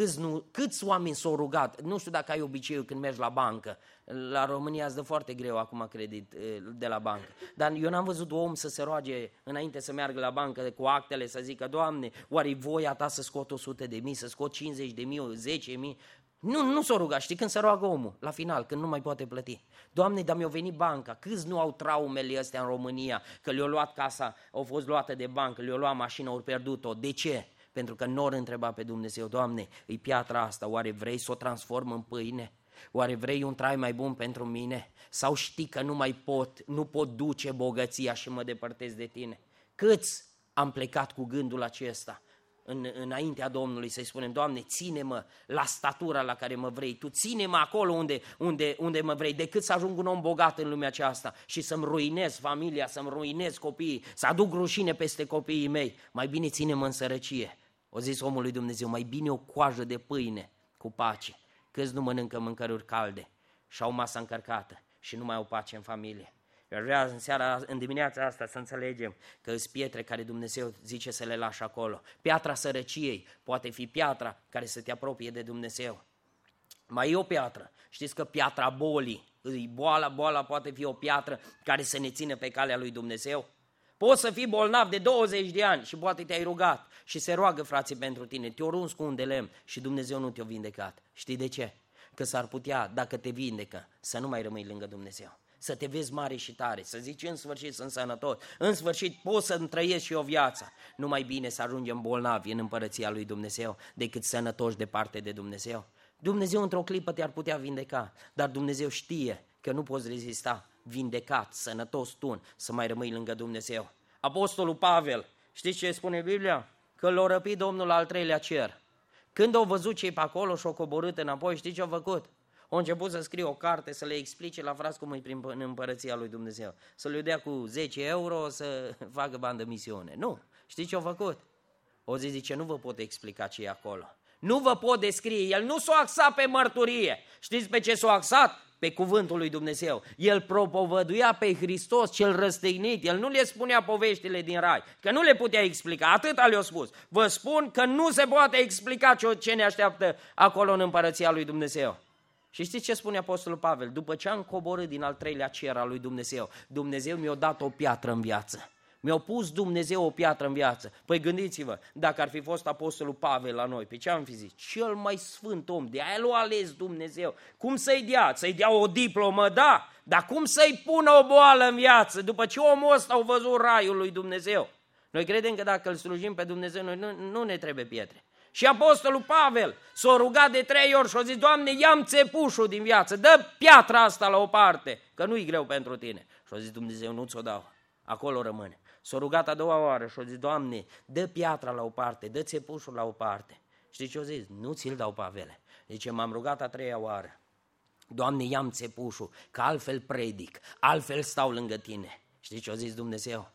Câți oameni s-au rugat? Nu știu dacă ai obiceiul când mergi la bancă. La România îți dă foarte greu acum credit de la bancă. Dar eu n-am văzut om să se roage înainte să meargă la bancă cu actele să zică, Doamne, oare voia ta să scot 100.000, să scot 50.000, 10.000? Nu s-o ruga, știi când se roagă omul? La final, când nu mai poate plăti. Doamne, dar mi-a venit banca. Câți nu au traumele astea în România? Că le-au luat casa, au fost luate de bancă, le-au luat mașina, au pierdut-o. De ce? Pentru că nu ori întreba pe Dumnezeu, Doamne, îi piatra asta, oare vrei să o transform în pâine? Oare vrei un trai mai bun pentru mine? Sau știi că nu pot duce bogăția și mă depărtez de tine? Câți am plecat cu gândul acesta? Înaintea Domnului să-i spunem, Doamne, ține-mă la statura la care mă vrei, Tu ține-mă acolo unde mă vrei, decât să ajung un om bogat în lumea aceasta și să-mi ruinez familia, să-mi ruinez copiii, să aduc rușine peste copiii mei, mai bine ține-mă în sărăcie. O zis omul lui Dumnezeu, mai bine o coajă de pâine cu pace, câți nu mănâncă mâncăruri calde și au masa încărcată și nu mai au pace în familie. Eu vreau în dimineața asta să înțelegem că sunt pietre care Dumnezeu zice să le lași acolo. Piatra sărăciei poate fi piatra care să te apropie de Dumnezeu. Mai e o piatră. Știți că piatra bolii, boala poate fi o piatră care să ne țină pe calea lui Dumnezeu? Poți să fii bolnav de 20 de ani și poate te-ai rugat și se roagă frații pentru tine, te-o runzi cu un de lemn și Dumnezeu nu te-a vindecat. Știi de ce? Că s-ar putea, dacă te vindecă, să nu mai rămâi lângă Dumnezeu. Să te vezi mare și tare, să zici în sfârșit sunt sănătos, în sfârșit pot să-mi trăiesc și o viață. Nu mai bine să ajungem bolnavi în împărăția lui Dumnezeu decât sănătoși departe de Dumnezeu. Dumnezeu într-o clipă te-ar putea vindeca, dar Dumnezeu știe că nu poți rezista vindecat, sănătos tu, să mai rămâi lângă Dumnezeu. Apostolul Pavel, știți ce spune Biblia? Că l-a răpit Domnul al 3-lea cer. Când au văzut cei pe acolo și au coborât înapoi, știți ce au făcut? Au început să scrie o carte, să le explice la frați cum e în împărăția lui Dumnezeu. Să le dea cu 10 euro să facă bani de misiune. Nu. Știți ce au făcut? O zi zice, nu vă pot explica ce e acolo. Nu vă pot descrie. El nu s-a axat pe mărturie. Știți pe ce s-a axat? Pe cuvântul lui Dumnezeu. El propovăduia pe Hristos cel răstignit. El nu le spunea poveștile din rai, că nu le putea explica. Atâta le-a spus. Vă spun că nu se poate explica ce ne așteaptă acolo în împărăția lui Dumnezeu. Și știți ce spune Apostolul Pavel? După ce am coborât din al 3-lea cer al lui Dumnezeu, Dumnezeu mi-a dat o piatră în viață. Mi-a pus Dumnezeu o piatră în viață. Păi gândiți-vă, dacă ar fi fost Apostolul Pavel la noi, pe ce am fi zis? Cel mai sfânt om, de aia l-a ales Dumnezeu. Cum să-i dea? Să-i dea o diplomă? Da, dar cum să-i pună o boală în viață? După ce omul ăsta a văzut raiul lui Dumnezeu. Noi credem că dacă îl slujim pe Dumnezeu, noi nu ne trebuie pietre. Și Apostolul Pavel s-a rugat de 3 ori și a zis, Doamne, ia-mi țepușul din viață, dă piatra asta la o parte, că nu-i greu pentru tine. Și a zis, Dumnezeu, nu ți-o dau, acolo rămâne. S-a rugat a doua oară și a zis, Doamne, dă piatra la o parte, dă țepușul la o parte. Știi ce a zis? Nu ți-l dau, Pavele. Zice, m-am rugat a 3-a oară. Doamne, ia-mi țepușul, că altfel predic, altfel stau lângă tine. Știi ce a zis Dumnezeu?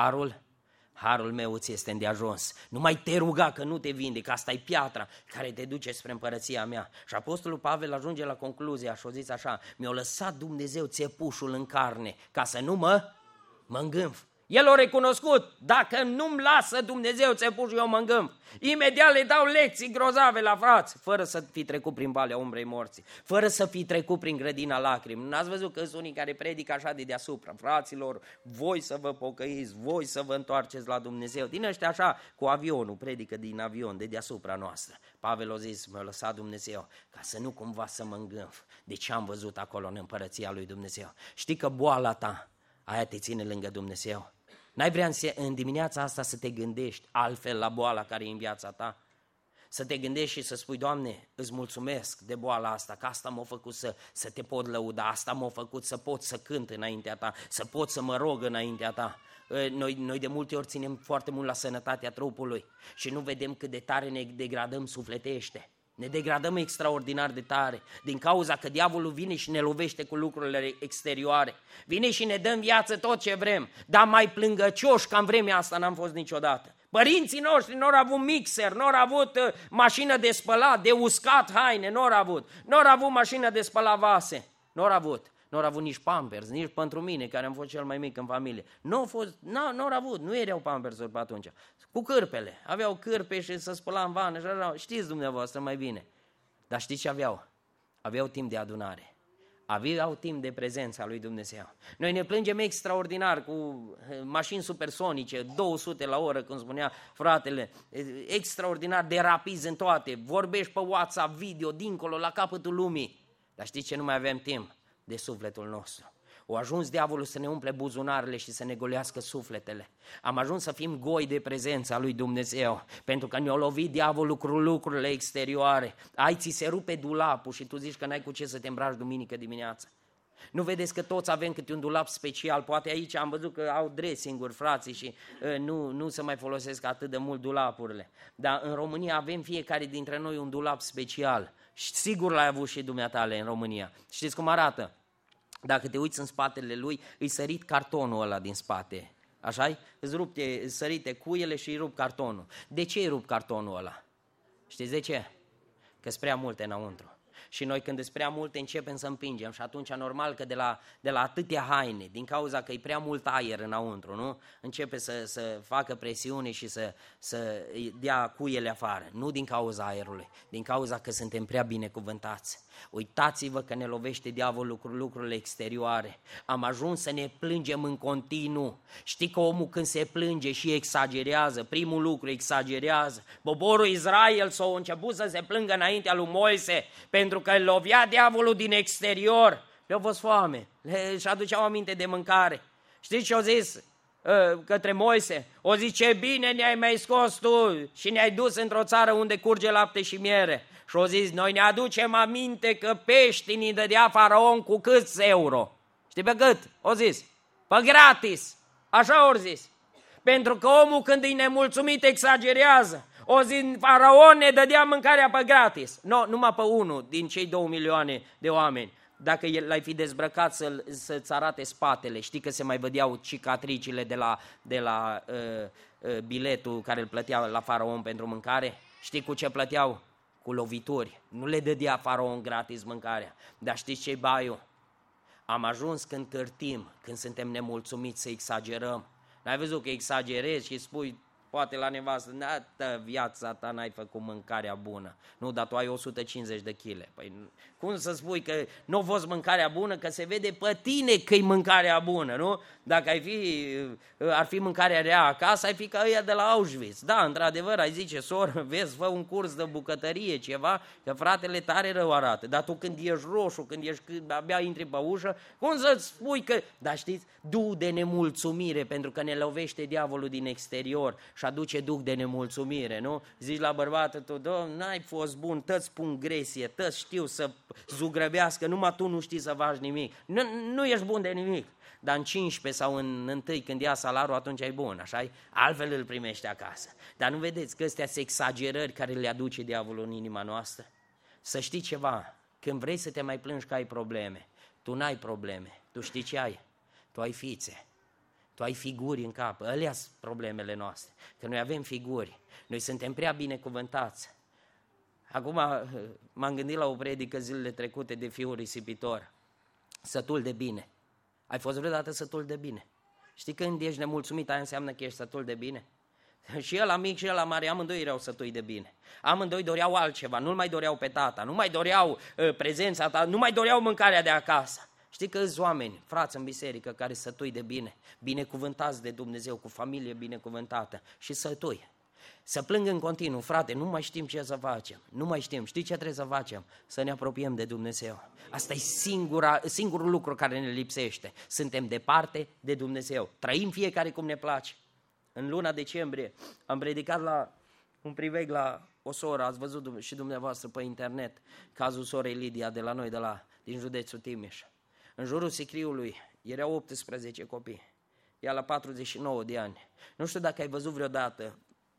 Harul meu ți este îndeajuns. Nu mai te ruga că nu te vindec, asta e piatra care te duce spre împărăția mea. Și Apostolul Pavel ajunge la concluzia și a zis așa, mi-a lăsat Dumnezeu țepușul în carne ca să nu mă îngânf. El a recunoscut, dacă nu-mi lasă Dumnezeu țepușul, eu mă îngânf. Imediat le dau lecții grozave la frați, fără să fi trecut prin valea umbrei morții, fără să fi trecut prin grădina lacrimi. N-ați văzut că sunt unii care predică așa de deasupra, fraților, voi să vă pocăiți, voi să vă întoarceți la Dumnezeu. Din ăștia așa, cu avionul, predică din avion, de deasupra noastră. Pavel a zis, m-a lăsat Dumnezeu, ca să nu cumva să mă îngânf de ce am văzut acolo în împărăția lui Dumnezeu. Știi că boala ta, aia te ține lângă Dumnezeu. N-ai vrea în dimineața asta să te gândești altfel la boala care e în viața ta? Să te gândești și să spui, Doamne, îți mulțumesc de boala asta, că asta m-a făcut să te pot lăuda, asta m-a făcut să pot să cânt înaintea ta, să pot să mă rog înaintea ta. Noi de multe ori ținem foarte mult la sănătatea trupului și nu vedem cât de tare ne degradăm sufletește. Ne degradăm extraordinar de tare, din cauza că diavolul vine și ne lovește cu lucrurile exterioare. Vine și ne dă în viață tot ce vrem, dar mai plângăcioși ca în vremea asta n-am fost niciodată. Părinții noștri n-au avut mixer, n-au avut mașină de spălat, de uscat haine, n-au avut mașină de spălat vase, n-au avut nici Pampers, nici pentru mine, care am fost cel mai mic în familie. N-au avut, nu erau Pampers-uri pe atunci. Cu cârpele, aveau cârpe și să spăla în vană și așa, știți dumneavoastră mai bine. Dar știți ce aveau? Aveau timp de adunare, aveau timp de prezența lui Dumnezeu. Noi ne plângem extraordinar cu mașini supersonice, 200 la oră, cum spunea fratele, extraordinar de rapizi în toate, vorbești pe WhatsApp, video, dincolo, la capătul lumii. Dar știți ce nu mai avem timp? De sufletul nostru. O ajuns diavolul să ne umple buzunarele și să ne golească sufletele. Am ajuns să fim goi de prezența lui Dumnezeu, pentru că ne-a lovit diavolul cu lucrurile exterioare. Ți se rupe dulapul și tu zici că n-ai cu ce să te îmbraci duminică dimineața. Nu vedeți că toți avem câte un dulap special? Poate aici am văzut că au dressing-uri frații și nu se mai folosesc atât de mult dulapurile. Dar în România avem fiecare dintre noi un dulap special. Și sigur l-ai avut și dumneatale în România. Știți cum arată? Dacă te uiți în spatele lui, îi sărit cartonul ăla din spate. Așa-i? Îți sărite cuiele și îi rup cartonul. De ce îi rup cartonul ăla? Știți de ce? Că-s prea multe înăuntru. Și noi când sunt prea multe începem să împingem și atunci normal că de la atâtea haine, din cauza că e prea mult aer înăuntru, nu? Începe să facă presiune și să dea cuiele afară. Nu din cauza aerului, din cauza că suntem prea binecuvântați. Uitați-vă că ne lovește diavolul cu lucrurile exterioare. Am ajuns să ne plângem în continuu. Știi că omul când se plânge și exagerează, primul lucru exagerează. Poporul Israel s-a început să se plângă înaintea lui Moise pentru că îl lovea diavolul din exterior. Le-a fost foame, și aduceau aminte de mâncare. Știți ce au zis către Moise? O zis, ce bine ne-ai mai scos tu și ne-ai dus într-o țară unde curge lapte și miere. Și au zis, noi ne aducem aminte că peștii ni dădea faraon cu câți euro? Știi pe cât? O zis, pe gratis. Așa au zis. Pentru că omul când e nemulțumit exagerează. O zis, faraon ne dădea mâncarea pe gratis. No, numai pe unul din cei 2 milioane de oameni. Dacă l-ai fi dezbrăcat să-ți arate spatele, știi că se mai vedeau cicatricile de la biletul care îl plătea la faraon pentru mâncare? Știi cu ce plăteau? Cu lovituri. Nu le dădea faraon gratis mâncarea. Dar știți ce-i baiul? Am ajuns când cârtim, când suntem nemulțumiți să exagerăm. N-ai văzut că exagerezi și spui, poate la nevastă, viața ta n-ai făcut mâncarea bună. Nu, dar tu ai 150 de kg. Păi cum să spui că nu a fost mâncarea bună, că se vede pe tine că-i mâncarea bună, nu? Dacă ar fi mâncarea rea acasă, ai fi ca ăia de la Auschwitz. Da, într-adevăr, ai zice, soră, vezi, fă un curs de bucătărie, ceva, că fratele tare rău arată. Dar tu când ești roșu, când abia intri pe ușă, cum să-ți spui că... Dar știți, duh de nemulțumire, pentru că ne lovește diavolul din exterior și aduce duh de nemulțumire, nu? Zici la bărbatul tău, Doamne, n-ai fost bun, tăți pun gresie, tăți știu să zugrăbească, numai tu nu știi să faci nimic. Nu ești bun de nimic. Dar în 15 sau în 1, când ia salarul, atunci e bun, așa-i? Altfel îl primești acasă. Dar nu vedeți că astea sunt exagerări care le aduce diavolul în inima noastră? Să știi ceva, când vrei să te mai plângi că ai probleme, tu n-ai probleme, tu știi ce ai? Tu ai fițe, tu ai figuri în cap, alea sunt problemele noastre, că noi avem figuri, noi suntem prea binecuvântați. Acum m-am gândit la o predică zilele trecute de fiul risipitor, sătul de bine. Ai fost vreodată sătul de bine? Știi când ești nemulțumit, aia înseamnă că ești sătul de bine? Și ăla mic și ăla mare, amândoi erau sătui de bine. Amândoi doreau altceva, nu-l mai doreau pe tata, nu mai doreau prezența ta, nu mai doreau mâncarea de acasă. Știi că îți oameni, frați în biserică, care sătui de bine, binecuvântați de Dumnezeu, cu familie binecuvântată și sătui. Să plâng în continuu, frate, nu mai știm ce să facem, nu mai știm. Știi ce trebuie să facem? Să ne apropiem de Dumnezeu. Asta e singurul lucru care ne lipsește. Suntem departe de Dumnezeu. Trăim fiecare cum ne place. În luna decembrie am predicat la un priveg la o soră, ați văzut și dumneavoastră pe internet, cazul sorei Lidia de la noi, din județul Timiș. În jurul sicriului erau 18 copii, ea la 49 de ani. Nu știu dacă ai văzut vreodată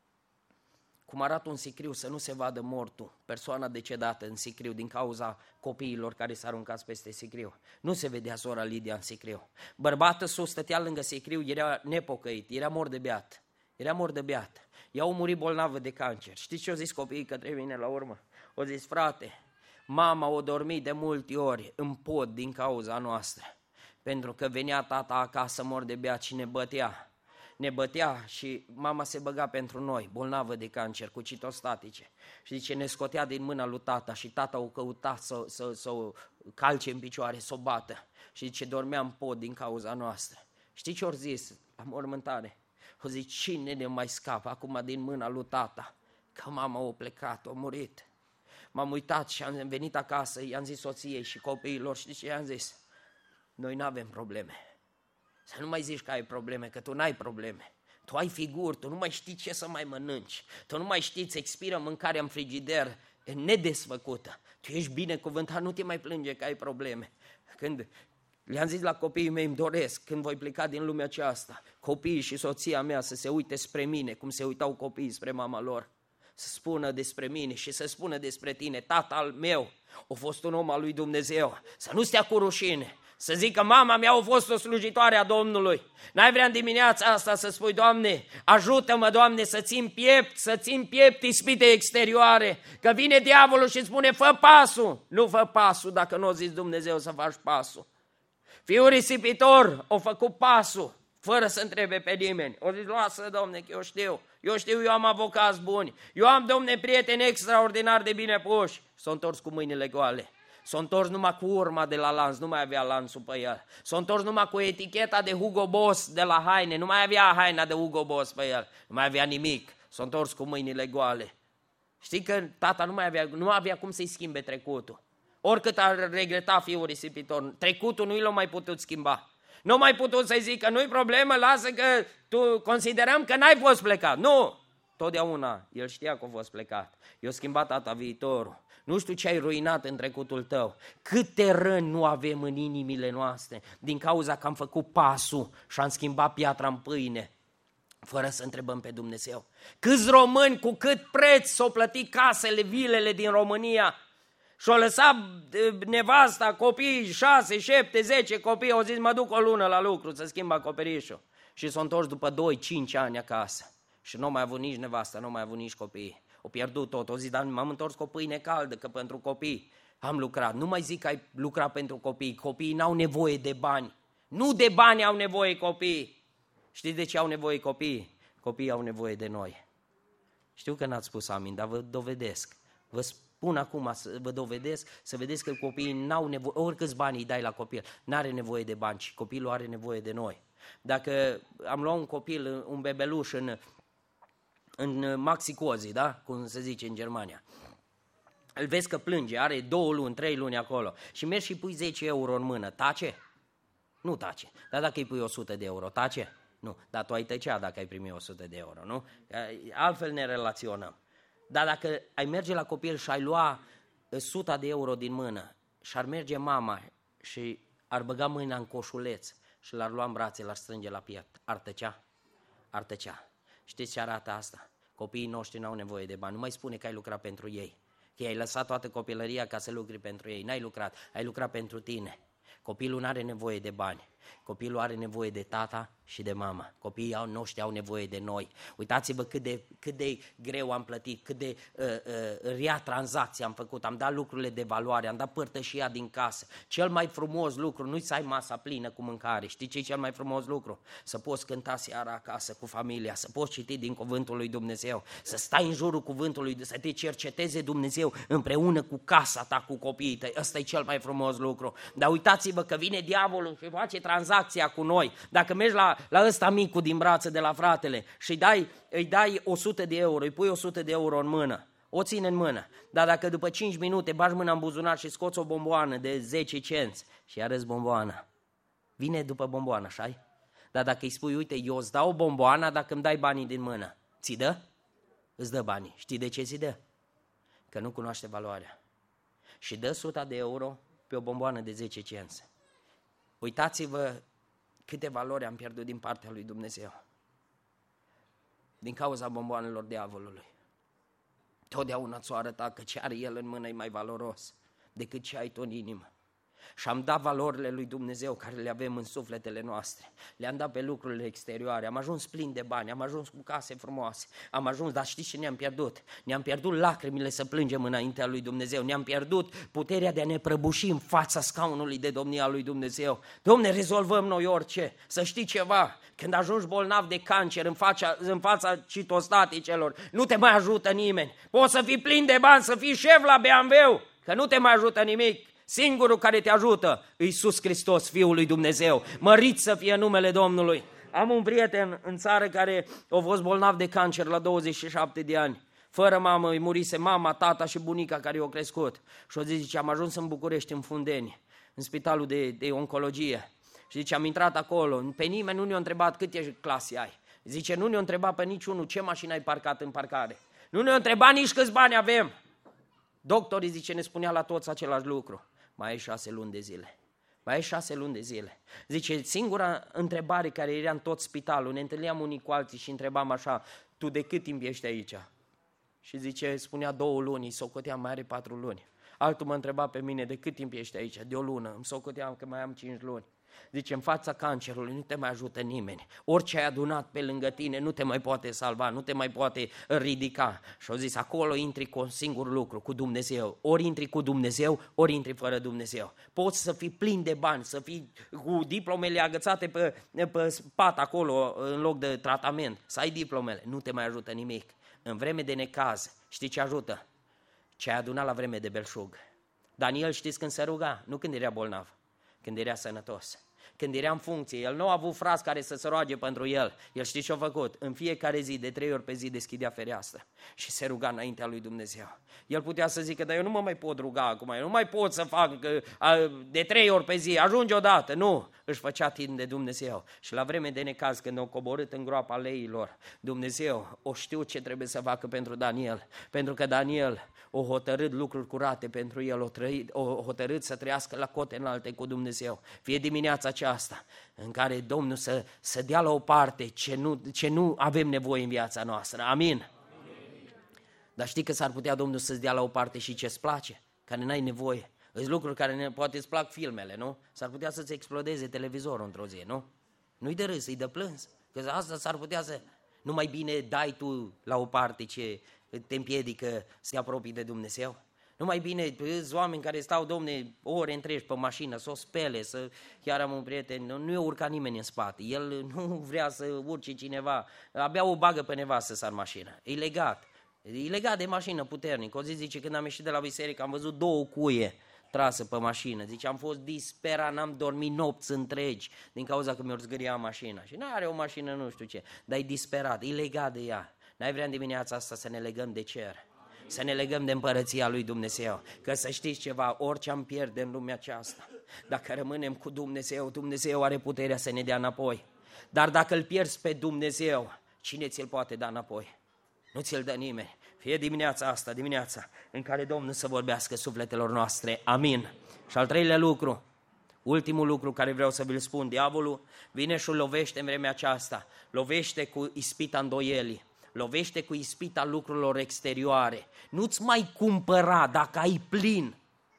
cum arată un sicriu să nu se vadă mortul, persoana decedată în sicriu din cauza copiilor care s-au aruncat peste sicriu. Nu se vedea sora Lidia în sicriu. Bărbatul sus stătea lângă sicriu, era nepocăit, era mort de beat. Era mort de beat. Ea a murit bolnavă de cancer. Știți ce au zis copiii către mine la urmă? Au zis, frate, mama a dormit de multe ori în pod din cauza noastră, pentru că venea tata acasă mort de beat și ne bătea. Ne bătea și mama se băga pentru noi, bolnavă de cancer, cu citostatice. Și zice, ne scotea din mâna lui tata și tata o căuta să o calce în picioare, să o bată. Și zice, dormea în pod din cauza noastră. Știi ce au zis la mormântare? Au zis, cine ne mai scapă acum din mâna lui tata? Că mama a plecat, a murit. M-am uitat și am venit acasă, i-am zis soției și copiilor, știi ce i-am zis? Noi n-avem probleme. Să nu mai zici că ai probleme, că tu n-ai probleme. Tu ai figuri, tu nu mai știi ce să mai mănânci. Tu nu mai știi, îți expiră mâncarea în frigider nedesfăcută. Tu ești binecuvântat, nu te mai plânge că ai probleme. Când le-am zis la copiii mei, îmi doresc, când voi pleca din lumea aceasta, copiii și soția mea să se uite spre mine, cum se uitau copiii spre mama lor. Să spună despre mine și să spună despre tine, tata al meu a fost un om al lui Dumnezeu. Să nu stea cu rușine. Să zică, mama mea a fost o slujitoare a Domnului. N-ai vrea în dimineața asta să spui, Doamne, ajută-mă, Doamne, să țin piept ispite exterioare, că vine diavolul și spune, fă pasul. Nu fă pasul dacă nu o zis Dumnezeu să faci pasul. Fiul risipitor a făcut pasul, fără să întrebe pe nimeni. O zis, lasă, Domne, că eu știu, eu am avocați buni, eu am, Domne, prieteni extraordinar de bine puși. S-a întors cu mâinile goale. S-a întors numai cu urma de la lanț, nu mai avea lanțul pe el. S-a întors numai cu eticheta de Hugo Boss de la haine, nu mai avea haina de Hugo Boss pe el, nu mai avea nimic. S-a întors cu mâinile goale. Știi că tata nu avea cum să-i schimbe trecutul. Oricât ar regreta fiul risipitor, trecutul nu i l-a mai putut schimba. Nu mai putut să-i zică, nu-i problemă, lasă că tu considerăm că n-ai fost plecat. Nu! Totdeauna el știa că a fost plecat. I-a schimbat tata viitorul. Nu știu ce ai ruinat în trecutul tău. Câte răni nu avem în inimile noastre din cauza că am făcut pasul și am schimbat piatra în pâine, fără să întrebăm pe Dumnezeu. Câți români cu cât preț s-au plătit casele, vilele din România și-au lăsat nevasta, copii, 6, 7, 10 copii, au zis mă duc o lună la lucru să schimb acoperișul. Și s-au întors după 2-5 ani acasă. Și nu mai avut nici nevasta, nu mai avut nici copii. O pierdut tot, o zi, dar m-am întors cu o pâine caldă, că pentru copii am lucrat. Nu mai zic că ai lucrat pentru copii, copiii n-au nevoie de bani. Nu de bani au nevoie copiii. Știți de ce au nevoie copiii? Copiii au nevoie de noi. Știu că n-ați spus amin, dar vă dovedesc. Vă spun acum să vă dovedesc, să vedeți că copiii n-au nevoie, oricâți bani îi dai la copil, n-are nevoie de bani, ci copilul are nevoie de noi. Dacă am luat un copil, un bebeluș în maxicozi, da? Cum se zice în Germania. Îl vezi că plânge, are 2 luni, 3 luni acolo și mergi și pui 10 euro în mână, tace? Nu tace. Dar dacă îi pui 100 de euro, tace? Nu. Dar tu ai tăcea dacă ai primi 100 de euro, nu? Altfel ne relaționăm. Dar dacă ai merge la copil și ai lua 100 de euro din mână și ar merge mama și ar băga mâna în coșuleț și l-ar lua în brațe, l-ar strânge la piept, ar tăcea? Ar tăcea. Știți ce arată asta? Copiii noștri n-au nevoie de bani. Nu mai spune că ai lucrat pentru ei. Că ai lăsat toată copilăria ca să lucri pentru ei. N-ai lucrat, ai lucrat pentru tine. Copilul nu are nevoie de bani. Copilul are nevoie de tata și de mama. Copiii noștri au nevoie de noi. Uitați-vă cât de greu am plătit, cât de rea tranzacție am făcut. Am dat lucrurile de valoare, am dat părtășia din casă. Cel mai frumos lucru nu-i să ai masa plină cu mâncare. Știi ce e cel mai frumos lucru? Să poți cânta seara acasă cu familia, să poți citi din cuvântul lui Dumnezeu, să stai în jurul cuvântului, să te cerceteze Dumnezeu împreună cu casa ta, cu copiii tăi. Ăsta e cel mai frumos lucru. Dar uitați-vă că vine diavolul și face tranzacția cu noi. Dacă mergi la ăsta micu din brață de la fratele și îi dai 100 de euro, îi pui 100 de euro în mână, o ține în mână, dar dacă după 5 minute bagi mâna în buzunar și scoți o bomboană de 10 cenți și arăți bomboana, vine după bomboană, așa-i? Dar dacă îi spui, uite, eu îți dau bomboana dacă îmi dai banii din mână, ți dă? Îți dă banii. Știi de ce ți dă? Că nu cunoaște valoarea. Și dă 100 de euro pe o bomboană de 10 cenți. Uitați-vă câte valori am pierdut din partea lui Dumnezeu. Din cauza bomboanelor diavolului. Totdeauna ți-o arăta că ce are el în mână e mai valoros decât ce ai tu în inimă. Și am dat valorile lui Dumnezeu care le avem în sufletele noastre. Le-am dat pe lucrurile exterioare. Am ajuns plin de bani, am ajuns cu case frumoase. Am ajuns, dar știți ce ne-am pierdut? Ne-am pierdut lacrimile să plângem înaintea lui Dumnezeu. Ne-am pierdut puterea de a ne prăbuși în fața scaunului de domnia lui Dumnezeu. Dom'le, rezolvăm noi orice. Să știi ceva, când ajungi bolnav de cancer în fața citostaticelor, nu te mai ajută nimeni. Poți să fii plin de bani, să fii șef la BMW, că nu te mai ajută nimic. Singurul care te ajută, Iisus Hristos, Fiul lui Dumnezeu. Mărit să fie numele Domnului. Am un prieten în țară care a fost bolnav de cancer la 27 de ani. Fără mamă, îi murise mama, tata și bunica care i-au crescut. Și o zice, am ajuns în București, în Fundeni, în spitalul de oncologie. Și zice, am intrat acolo, pe nimeni nu ne-a întrebat câte clase ai. Zice, nu ne-a întrebat pe niciunul ce mașină ai parcat în parcare. Nu ne-a întrebat nici câți bani avem. Doctorii, zice, ne spunea la toți același lucru. Mai ai 6 luni de zile. Mai ai 6 luni de zile. Zice, singura întrebare care era în tot spitalul, ne întâlneam unii cu alții și întrebam așa, tu de cât timp ești aici? Și zice, spunea 2 luni, socoteam, mai are 4 luni. Altul mă întreba pe mine, de cât timp ești aici? De o lună, îmi socoteam că mai am 5 luni. Zice, în fața cancerului nu te mai ajută nimeni. Orice ai adunat pe lângă tine nu te mai poate salva, nu te mai poate ridica. Și au zis, acolo intri cu un singur lucru, cu Dumnezeu. Ori intri cu Dumnezeu, ori intri fără Dumnezeu. Poți să fii plin de bani, să fii cu diplomele agățate pe spat acolo în loc de tratament, să ai diplomele. Nu te mai ajută nimic. În vreme de necaz, știi ce ajută? Ce ai adunat la vreme de belșug. Daniel, știți când se ruga? Nu când era bolnav, când era sănătos. Când era în funcție, el nu a avut frați care să se roage pentru el. El știți ce a făcut? În fiecare zi, de 3 ori pe zi, deschidea fereastră și se ruga înaintea lui Dumnezeu. El putea să zică, dar eu nu mă mai pot ruga acum, eu nu mai pot să fac de 3 ori pe zi, ajunge odată. Nu, își făcea timp de Dumnezeu. Și la vreme de necaz, când au coborât în groapa leilor, Dumnezeu o știu ce trebuie să facă pentru Daniel. Pentru că Daniel o hotărât lucruri curate pentru el, o hotărât să trăiască la cote înalte cu Dumnezeu. Fie dimineața aceasta în care Domnul să dea la o parte ce nu avem nevoie în viața noastră. Amin? Dar știi că s-ar putea Domnul să-ți dea la o parte și ce-ți place, care n-ai nevoie. Sunt lucruri care poate îți plac filmele, nu? S-ar putea să-ți explodeze televizorul într-o zi, nu? Nu-i de râs, e de plâns. Că asta s-ar putea să... Nu mai bine dai tu la o parte ce te împiedică să te apropii de Dumnezeu? Nu mai bine, sunt oameni care stau, domne, ore întregi pe mașină, să o spele, chiar am un prieten, nu i-a urcat nimeni în spate, el nu vrea să urce cineva, abia o bagă pe nevastă să în mașină, e legat de mașină puternic. O zi zice, când am ieșit de la biserică, am văzut 2 cuie trasă pe mașină, zice, am fost disperat, n-am dormit nopți întregi din cauza că mi-o zgâria mașina și n-are o mașină nu știu ce, dar e disperat, e legat de ea. N-ai vrea în dimineața asta să ne legăm de cer, să ne legăm de împărăția lui Dumnezeu, că să știți ceva, orice am pierde în lumea aceasta, dacă rămânem cu Dumnezeu, Dumnezeu are puterea să ne dea înapoi. Dar dacă îl pierzi pe Dumnezeu, cine ți-l poate da înapoi? Nu ți-l dă nimeni. Fie dimineața asta, dimineața în care Domnul să vorbească sufletelor noastre. Amin. Și al 3-lea lucru, ultimul lucru care vreau să vi-l spun, diavolul vine și lovește în vremea aceasta, lovește cu ispita îndoielii. Lovește cu ispita lucrurilor exterioare. Nu-ți mai cumpăra dacă ai plin.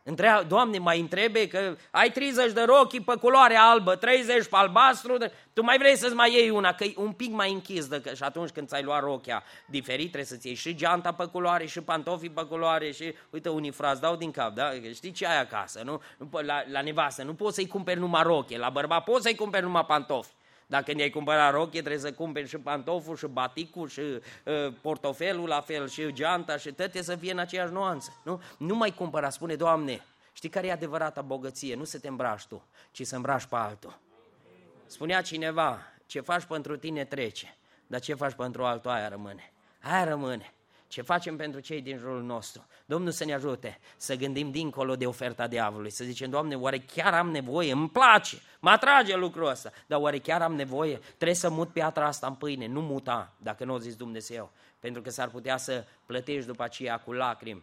Doamne, mai întrebe că ai 30 de rochii pe culoare albă, 30 pe albastru, tu mai vrei să-ți mai iei una, că e un pic mai închis, și atunci când ți-ai luat rochia diferit, trebuie să-ți iei și geanta pe culoare, și pantofii pe culoare, și uite, unii frați dau din cap, da? Știi ce ai acasă, nu? La nevastă nu poți să-i cumperi numai rochie, la bărbat poți să-i cumperi numai pantofi. Dacă când ai cumpărat rochie, trebuie să cumperi și pantoful, și baticul, și portofelul la fel, și geanta, și toate să fie în aceeași nuanță. Nu mai cumpăra, spune, Doamne, știi care e adevărata bogăție? Nu să te îmbraci tu, ci să îmbraci pe altul. Spunea cineva, ce faci pentru tine trece, dar ce faci pentru altul, aia rămâne. Aia rămâne. Ce facem pentru cei din jurul nostru? Domnul să ne ajute să gândim dincolo de oferta diavolului, să zicem, Doamne, oare chiar am nevoie? Îmi place, mă atrage lucrul ăsta, dar oare chiar am nevoie? Trebuie să mut piatra asta în pâine, nu muta, dacă nu o zis Dumnezeu, pentru că s-ar putea să plătești după aceea cu lacrimi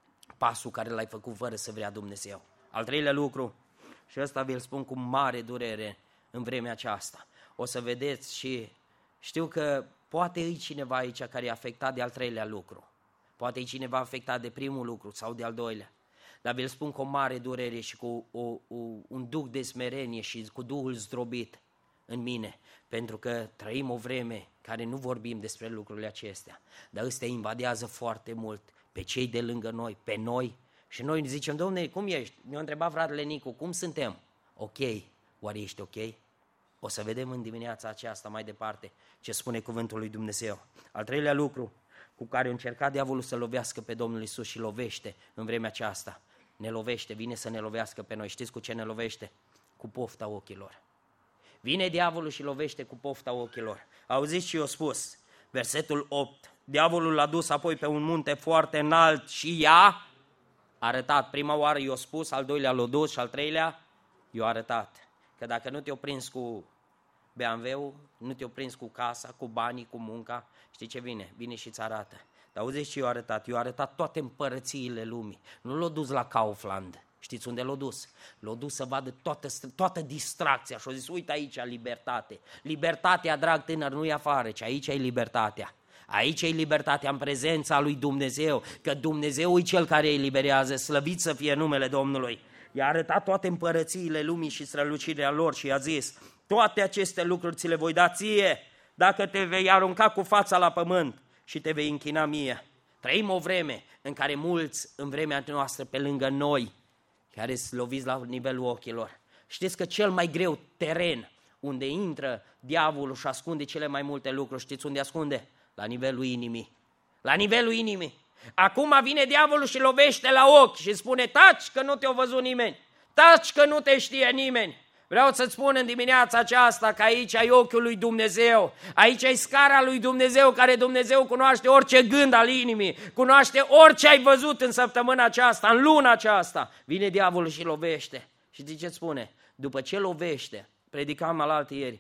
pasul care l-ai făcut fără să vrea Dumnezeu. Al treilea lucru, și ăsta vi-l spun cu mare durere în vremea aceasta, o să vedeți și știu că poate e cineva aici care e afectat de al treilea lucru, poate e cineva afectat de primul lucru sau de al doilea, dar vi-l spun cu o mare durere și cu un duh de smerenie și cu Duhul zdrobit în mine, pentru că trăim o vreme care nu vorbim despre lucrurile acestea, dar ăstea invadează foarte mult pe cei de lângă noi, pe noi, și noi zicem, Dom'le, cum ești? Mi-a întrebat fratele Nicu, cum suntem? Ok, oare ești ok? O să vedem în dimineața aceasta mai departe ce spune cuvântul lui Dumnezeu. Al treilea lucru cu care a încercat diavolul să lovească pe Domnul Iisus și lovește în vremea aceasta, ne lovește, vine să ne lovească pe noi. Știți cu ce ne lovește? Cu pofta ochilor. Vine diavolul și lovește cu pofta ochilor. Auziți ce i-a spus? Versetul 8. Diavolul l-a dus apoi pe un munte foarte înalt și i-a arătat. Prima oară i-a spus, al doilea l-a dus și al treilea i-a arătat. Că dacă nu te-o prins cu BMW-ul, nu te-o prins cu casa, cu banii, cu munca, știi ce vine? Vine și îți arată. Dar auziți ce i-a arătat? I-a arătat toate împărățiile lumii. Nu l-a dus la Kaufland. Știți unde l-a dus? L-a dus să vadă toată distracția și a zis, uite aici libertate. Libertatea, drag tânăr, nu e afară, ci aici e libertatea. Aici e libertatea în prezența lui Dumnezeu, că Dumnezeu e Cel care îi eliberează, slăvit să fie numele Domnului. I-a arătat toate împărățiile lumii și strălucirea lor și i-a zis, toate aceste lucruri ți le voi da ție, dacă te vei arunca cu fața la pământ și te vei închina mie. Trăim o vreme în care mulți în vremea noastră pe lângă noi, care sunt loviți la nivelul ochilor. Știți că cel mai greu teren unde intră diavolul și ascunde cele mai multe lucruri, știți unde ascunde? La nivelul inimii. La nivelul inimii. Acum vine diavolul și lovește la ochi și spune, taci că nu te-a văzut nimeni, taci că nu te știe nimeni. Vreau să-ți spun în dimineața aceasta că aici ai ochiul lui Dumnezeu, aici ai scara lui Dumnezeu, care Dumnezeu cunoaște orice gând al inimii, cunoaște orice ai văzut în săptămâna aceasta, în luna aceasta. Vine diavolul și lovește. Și știi ce spune? După ce lovește, predicam alaltăieri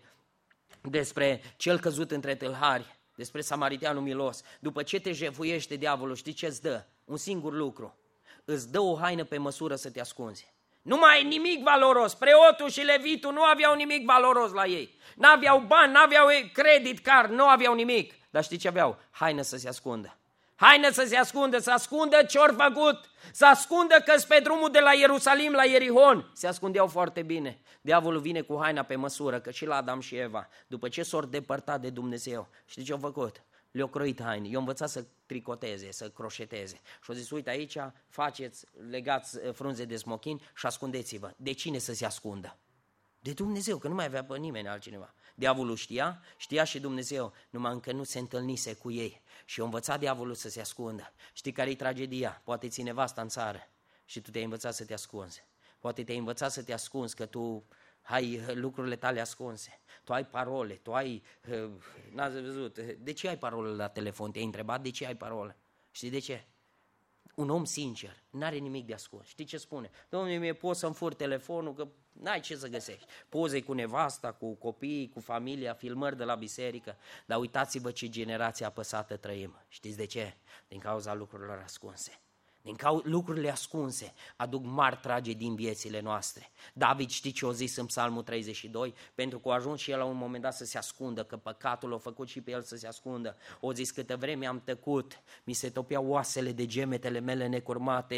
despre cel căzut între tâlhari, despre samariteanul milos. După ce te jefuiește diavolul, știi ce îți dă? Un singur lucru. Îți dă o haină pe măsură să te ascunzi. Nu mai ai nimic valoros. Preotul și levitul nu aveau nimic valoros la ei. N-aveau bani, n-aveau credit card, nu aveau nimic. Dar știi ce aveau? Haină să se ascundă. Haină să se ascundă, să ascundă ce-or făcut. Să ascundă că-s pe drumul de la Ierusalim la Ierihon. Se ascundeau foarte bine. Diavolul vine cu haina pe măsură, că și la Adam și Eva, după ce s-au depărtat de Dumnezeu, știi ce au făcut? Le-au croit haine, i-au învățat să tricoteze, să croșeteze. Și au zis, uite aici, faceți, legați frunze de smochin și ascundeți-vă. De cine să se ascundă? De Dumnezeu, că nu mai avea pe nimeni altcineva. Diavolul știa și Dumnezeu, numai încă nu se întâlnise cu ei. Și a învățat diavolul să se ascundă. Știi care e tragedia? Poate ți nevasta în țară și tu te-ai învățat să te ascunzi. Poate te-ai învățat să te ascunzi, că tu ai lucrurile tale ascunse. Tu ai parole, tu ai... N-ați văzut? De ce ai parole la telefon? Te-ai întrebat de ce ai parole? Știi de ce? Un om sincer n-are nimic de ascuns. Știi ce spune? Dom'le, mie pot să-mi fur telefonul, că n-ai ce să găsești. Poze cu nevasta, cu copiii, cu familia, filmări de la biserică. Dar uitați-vă ce generație apăsată trăim. Știți de ce? Din cauza lucrurilor ascunse. Lucrurile ascunse aduc mari tragedii în viețile noastre. David, știi ce a zis în Psalmul 32? Pentru că a ajuns și el la un moment dat să se ascundă, că păcatul a făcut și pe el să se ascundă. O zis, câtă vreme am tăcut, mi se topeau oasele de gemetele mele necurmate,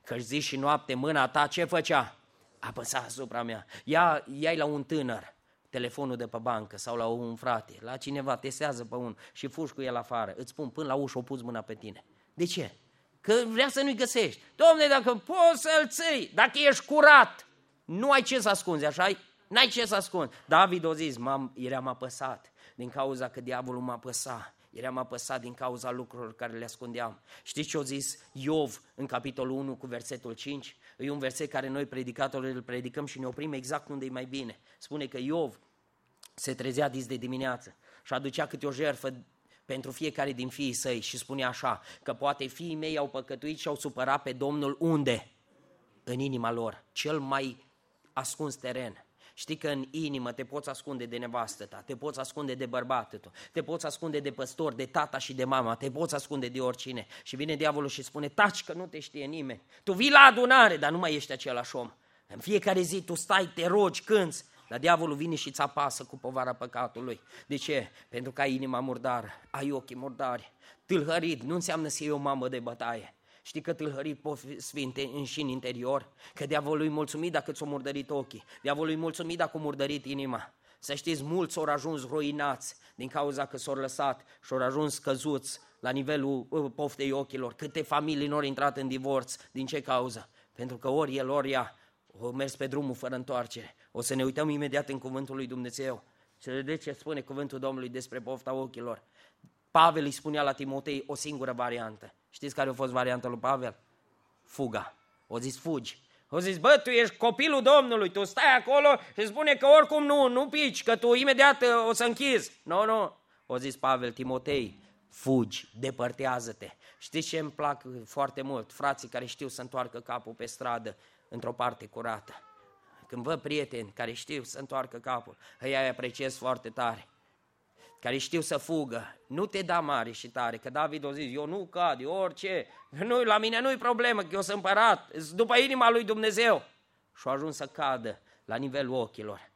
Că zi și noapte mâna ta ce făcea? Apăsa asupra mea. Ia-i la un tânăr telefonul de pe bancă sau la un frate, la cineva, testează pe unul și fugi cu el afară. Îți spun, până la ușă o pus mâna pe tine. De ce? Că vrea să nu-i găsești. Dom'le, dacă poți să-l ții, dacă ești curat, nu ai ce să ascunzi, așa-i? N-ai ce să ascunzi. David a zis, eram apăsat din cauza că diavolul m-a apăsat. Eram apăsat din cauza lucrurilor care le ascundeam. Știți ce a zis Iov în capitolul 1 cu versetul 5? E un verset care noi predicatorii îl predicăm și ne oprim exact unde e mai bine. Spune că Iov se trezea dis de dimineață și aducea câte o jertfă pentru fiecare din fiii săi și spunea așa, că poate fiii mei au păcătuit și au supărat pe Domnul unde? În inima lor, cel mai ascuns teren. Știi că în inimă te poți ascunde de nevastă ta, te poți ascunde de bărbatul tău, te poți ascunde de păstor, de tata și de mama, te poți ascunde de oricine. Și vine diavolul și spune, taci că nu te știe nimeni. Tu vii la adunare, dar nu mai ești același om. În fiecare zi tu stai, te rogi, cânți, dar diavolul vine și îți apasă cu povara păcatului. De ce? Pentru că ai inima murdară, ai ochii murdari. Tâlhărit nu înseamnă să iei o mamă de bătaie. Știi că tâlhărit pot fi și în interior? Că diavolul îi mulțumit dacă ți-o murdărit ochii, diavolul îi mulțumit dacă a murdărit inima. Să știți, mulți s-au ajuns ruinați din cauza că s-au lăsat și au ajuns căzuți la nivelul poftei ochilor. Câte familii nu au intrat în divorț, din ce cauză? Pentru că ori el, ori ea au mers pe drumul fără întoarcere. O să ne uităm imediat în cuvântul lui Dumnezeu. Să vedeți ce spune cuvântul Domnului despre pofta ochilor. Pavel îi spunea la Timotei o singură variantă. Știți care a fost varianta lui Pavel? Fuga. O zis fugi. O zis, bă, tu ești copilul Domnului, tu stai acolo și spune că oricum nu pici, că tu imediat o să închizi. Nu. O zis Pavel, Timotei, fugi, depărtează-te. Știți ce îmi plac foarte mult? Frații care știu să întoarcă capul pe stradă într-o parte curată. Când văd prieteni care știu să întoarcă capul, îi apreciez foarte tare. Care știu să fugă, nu te da mare și tare, că David a zis, eu nu cad, eu orice, la mine nu-i problemă, că eu sunt împărat, după inima lui Dumnezeu. Și a ajuns să cadă la nivelul ochilor.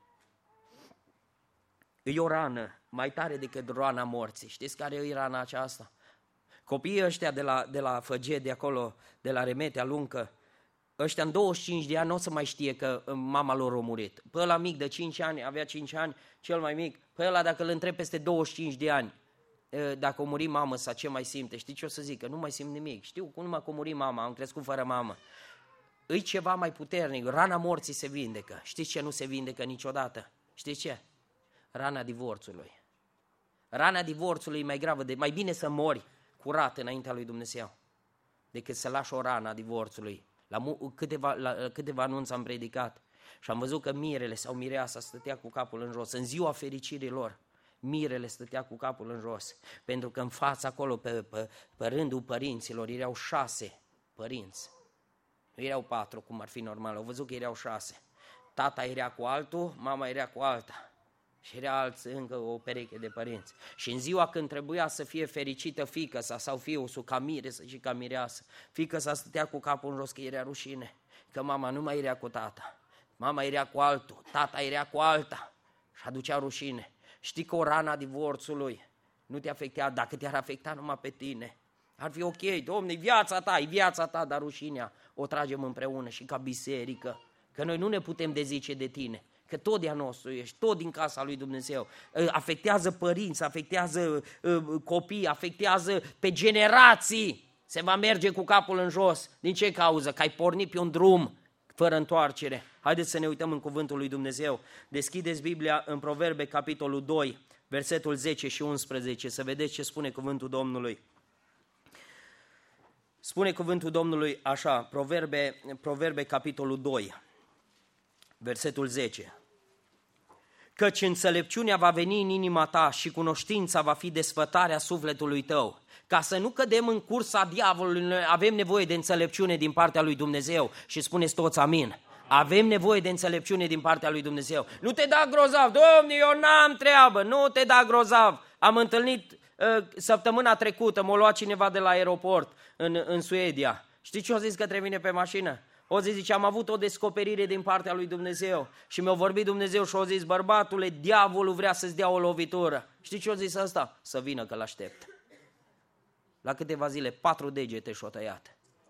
E o rană mai tare decât rana morții. Știți care e rana aceasta? Copiii ăștia de la Făget, de acolo, de la Remetea Luncă, ăștia în 25 de ani nu o să mai știe că mama lor a murit. Pe ăla mic de 5 ani, avea 5 ani, cel mai mic, pe ăla dacă îl întreb peste 25 de ani, dacă a murit mamă sau ce mai simte, știi ce o să zic? Că nu mai simt nimic. Știu cum numai că a murit mama, am crescut fără mamă. Îi ceva mai puternic, rana morții se vindecă. Știți ce nu se vindecă niciodată? Știți ce? Rana divorțului. Rana divorțului e mai gravă, mai bine să mori curat înaintea lui Dumnezeu decât să lași o rană a divorțului. La câteva anunți am predicat și am văzut că mirele sau mireasa stătea cu capul în jos. În ziua fericirii lor, mirele stătea cu capul în jos. Pentru că în fața acolo, pe rândul părinților, erau 6 părinți. Nu erau 4, cum ar fi normal. Au văzut că erau 6. Tata era cu altul, mama era cu alta. Și era încă o pereche de părinți. Și în ziua când trebuia să fie fericită fiica-sa sau fiul ca miresă și ca mireasă, fiica-sa stătea cu capul în jos că era rușine, că mama nu mai era cu tata, mama era cu altul, tata era cu alta și aducea rușine. Știi că o rana divorțului nu te afectează, dacă te-ar afecta numai pe tine, ar fi ok, Domne, e viața ta, dar rușinea o tragem împreună și ca biserică, că noi nu ne putem dezice de tine. Că tot de-a nostru ești, tot din casa lui Dumnezeu. Afectează părinți, afectează copii, afectează pe generații. Se va merge cu capul în jos. Din ce cauză? Că ai pornit pe un drum fără întoarcere. Haideți să ne uităm în cuvântul lui Dumnezeu. Deschideți Biblia în Proverbe, capitolul 2, versetul 10 și 11, să vedeți ce spune cuvântul Domnului. Spune cuvântul Domnului așa, Proverbe, capitolul 2, versetul 10. Căci înțelepciunea va veni în inima ta și cunoștința va fi desfătarea sufletului tău. Ca să nu cădem în cursa diavolului, noi avem nevoie de înțelepciune din partea lui Dumnezeu. Și spuneți toți amin. Avem nevoie de înțelepciune din partea lui Dumnezeu. Nu te da grozav, Domne, eu n-am treabă, nu te da grozav. Am întâlnit săptămâna trecută, m-a luat cineva de la aeroport în Suedia. Știi ce o zis către mine pe mașină? O zi zice, am avut o descoperire din partea lui Dumnezeu și mi-a vorbit Dumnezeu și o zis, bărbatule, diavolul vrea să-ți dea o lovitură. Știi ce o zis asta? Să vină că l-aștept. La câteva zile, 4 degete și-o tăiat.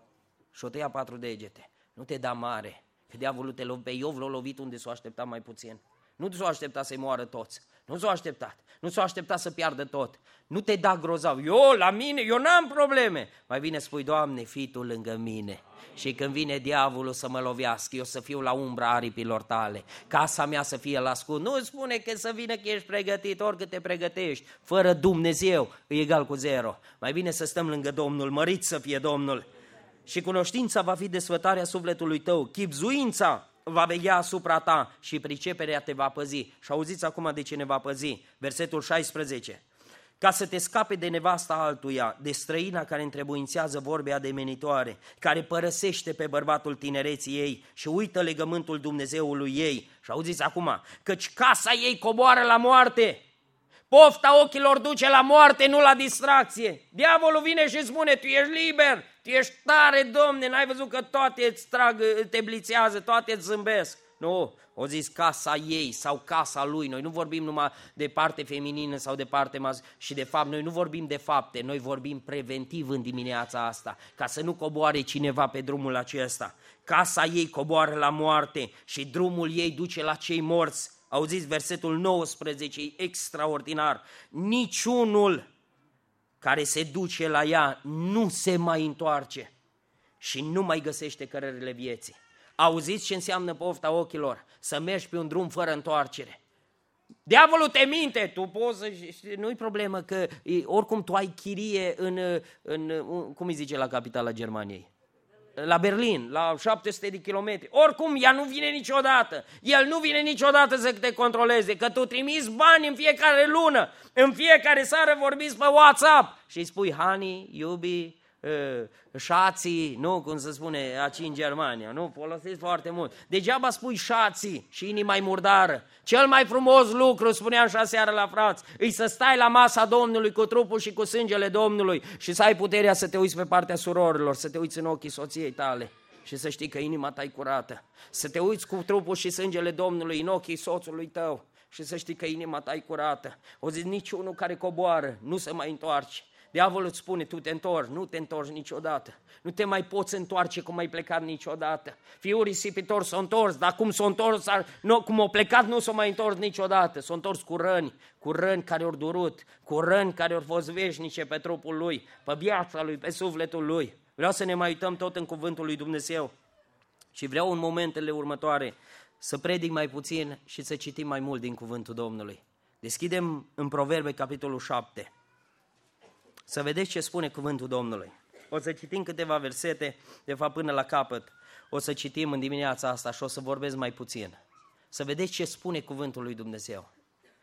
și o tăia 4 degete. Nu te da mare, că diavolul te lovi. Pe Iov l-a lovit unde s-o aștepta mai puțin. Nu s-o aștepta să-i moară toți. Nu s-o așteptat. Nu s-o aștepta să piardă tot. Nu te da grozav. La mine, eu n-am probleme. Mai bine spui, Doamne, fii Tu lângă mine. Și când vine diavolul să mă lovească, eu să fiu la umbra aripilor Tale. Casa mea să fie la scut. Nu spune că să vină că ești pregătit, oricât te pregătești. Fără Dumnezeu e egal cu 0. Mai bine să stăm lângă Domnul, mărit să fie Domnul. Și cunoștința va fi desfătarea sufletului tău. Chibzuința va veghea asupra ta și priceperea te va păzi. Și auziți acum de ce ne va păzi. Versetul 16. Ca să te scape de nevasta altuia, de străina care întrebuințează vorbe ademenitoare, care părăsește pe bărbatul tinereții ei și uită legământul Dumnezeului ei. Și auziți acum, căci casa ei coboară la moarte. Pofta ochilor duce la moarte, nu la distracție. Diavolul vine și spune, tu ești liber, tu ești tare, Domne, n-ai văzut că toate îți trag, te blițează, toate îți zâmbesc. Nu, o zis casa ei sau casa lui. Noi nu vorbim numai de parte feminină sau de parte masculină și de fapt, noi nu vorbim de fapte, noi vorbim preventiv în dimineața asta, ca să nu coboare cineva pe drumul acesta. Casa ei coboară la moarte și drumul ei duce la cei morți. Auziți, versetul 19, e extraordinar. Niciunul care se duce la ea nu se mai întoarce și nu mai găsește cărările vieții. Auziți ce înseamnă pofta ochilor? Să mergi pe un drum fără întoarcere. Diavolul te minte, tu poți să... Nu-i problemă că oricum tu ai chirie cum îi zice la capitala Germaniei? La Berlin, la 700 de kilometri. Oricum, ea nu vine niciodată. El nu vine niciodată să te controleze, că tu trimiți bani în fiecare lună. În fiecare seară vorbiți pe WhatsApp și îi spui, honey, iubi, șații, nu, cum se spune aici în Germania, nu, folosiți foarte mult. Degeaba spui șații și inima-i murdară. Cel mai frumos lucru, spuneam și aseară la frați, îi să stai la masa Domnului cu trupul și cu sângele Domnului și să ai puterea să te uiți pe partea surorilor, să te uiți în ochii soției tale și să știi că inima ta e curată. Să te uiți cu trupul și sângele Domnului în ochii soțului tău și să știi că inima ta e curată. O zi, niciunul care coboară nu se mai întoarce. Diavolul îți spune, tu te întorci, nu te întorci niciodată. Nu te mai poți întoarce cum ai plecat niciodată. Fiul risipitor s-a întors, dar cum s-a întors, cum a plecat nu s-a mai întors niciodată. S-a întors cu răni care au durut, cu răni care au fost veșnice pe trupul lui, pe viața lui, pe sufletul lui. Vreau să ne mai uităm tot în cuvântul lui Dumnezeu și vreau în momentele următoare să predic mai puțin și să citim mai mult din cuvântul Domnului. Deschidem în Proverbe, capitolul 7. Să vedeți ce spune cuvântul Domnului. O să citim câteva versete, de fapt până la capăt. O să citim în dimineața asta și o să vorbesc mai puțin. Să vedeți ce spune cuvântul lui Dumnezeu.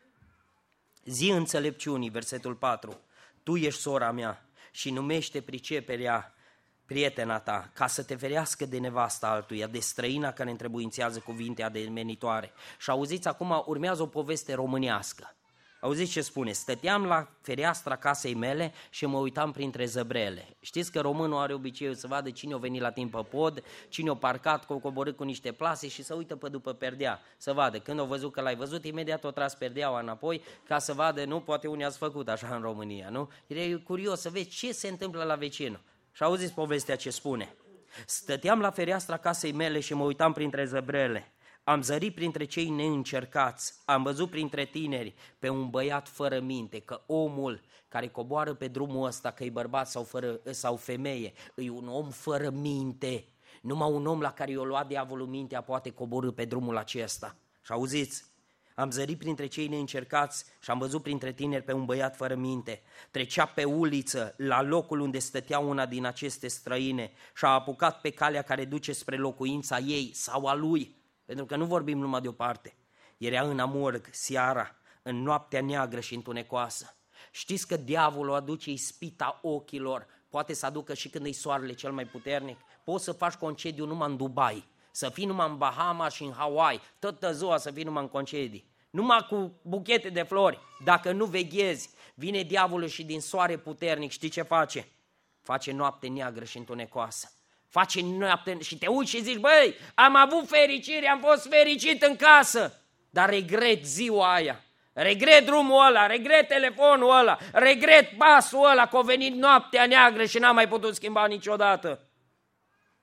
Zi înțelepciunii, versetul 4. Tu ești sora mea și numește priceperea prietena ta, ca să te ferească de nevasta altuia, de străina care întrebuințează cuvinte ademenitoare. Și auziți, acum urmează o poveste românească. Auziți ce spune? Stăteam la fereastra casei mele și mă uitam printre zăbrele. Știți că românul are obiceiul să vadă cine a venit la timp pe pod, cine a parcat, că a coborât cu niște plase și să uită pe după perdea, să vadă. Când a văzut că l-ai văzut, imediat o tras perdeaua înapoi ca să vadă, nu, poate unii ați făcut așa în România, nu? E curios să vezi ce se întâmplă la vecinul. Și auziți povestea ce spune. Stăteam la fereastra casei mele și mă uitam printre zăbrele. Am zărit printre cei neîncercați, am văzut printre tineri pe un băiat fără minte, că omul care coboară pe drumul ăsta, că e bărbat sau femeie, e un om fără minte. Numai un om la care i-a luat diavolul mintea poate coborî pe drumul acesta. Și auziți, am zărit printre cei neîncercați și am văzut printre tineri pe un băiat fără minte. Trecea pe uliță, la locul unde stătea una din aceste străine și a apucat pe calea care duce spre locuința ei sau a lui. Pentru că nu vorbim numai de o parte. Era în amurg, seara, în noaptea neagră și întunecoasă. Știți că diavolul aduce ispita ochilor, poate să aducă și când e soarele cel mai puternic. Poți să faci concediu numai în Dubai, să fii numai în Bahama și în Hawaii, toată ziua să fii numai în concedii. Numai cu buchete de flori, dacă nu veghezi, vine diavolul și din soare puternic, știi ce face? Face noapte neagră și întunecoasă. Face noapte și te uiți și zici, băi, am avut fericire, am fost fericit în casă, dar regret ziua aia, regret drumul ăla, regret telefonul ăla, regret pasul ăla, că a venit noaptea neagră și n-am mai putut schimba niciodată.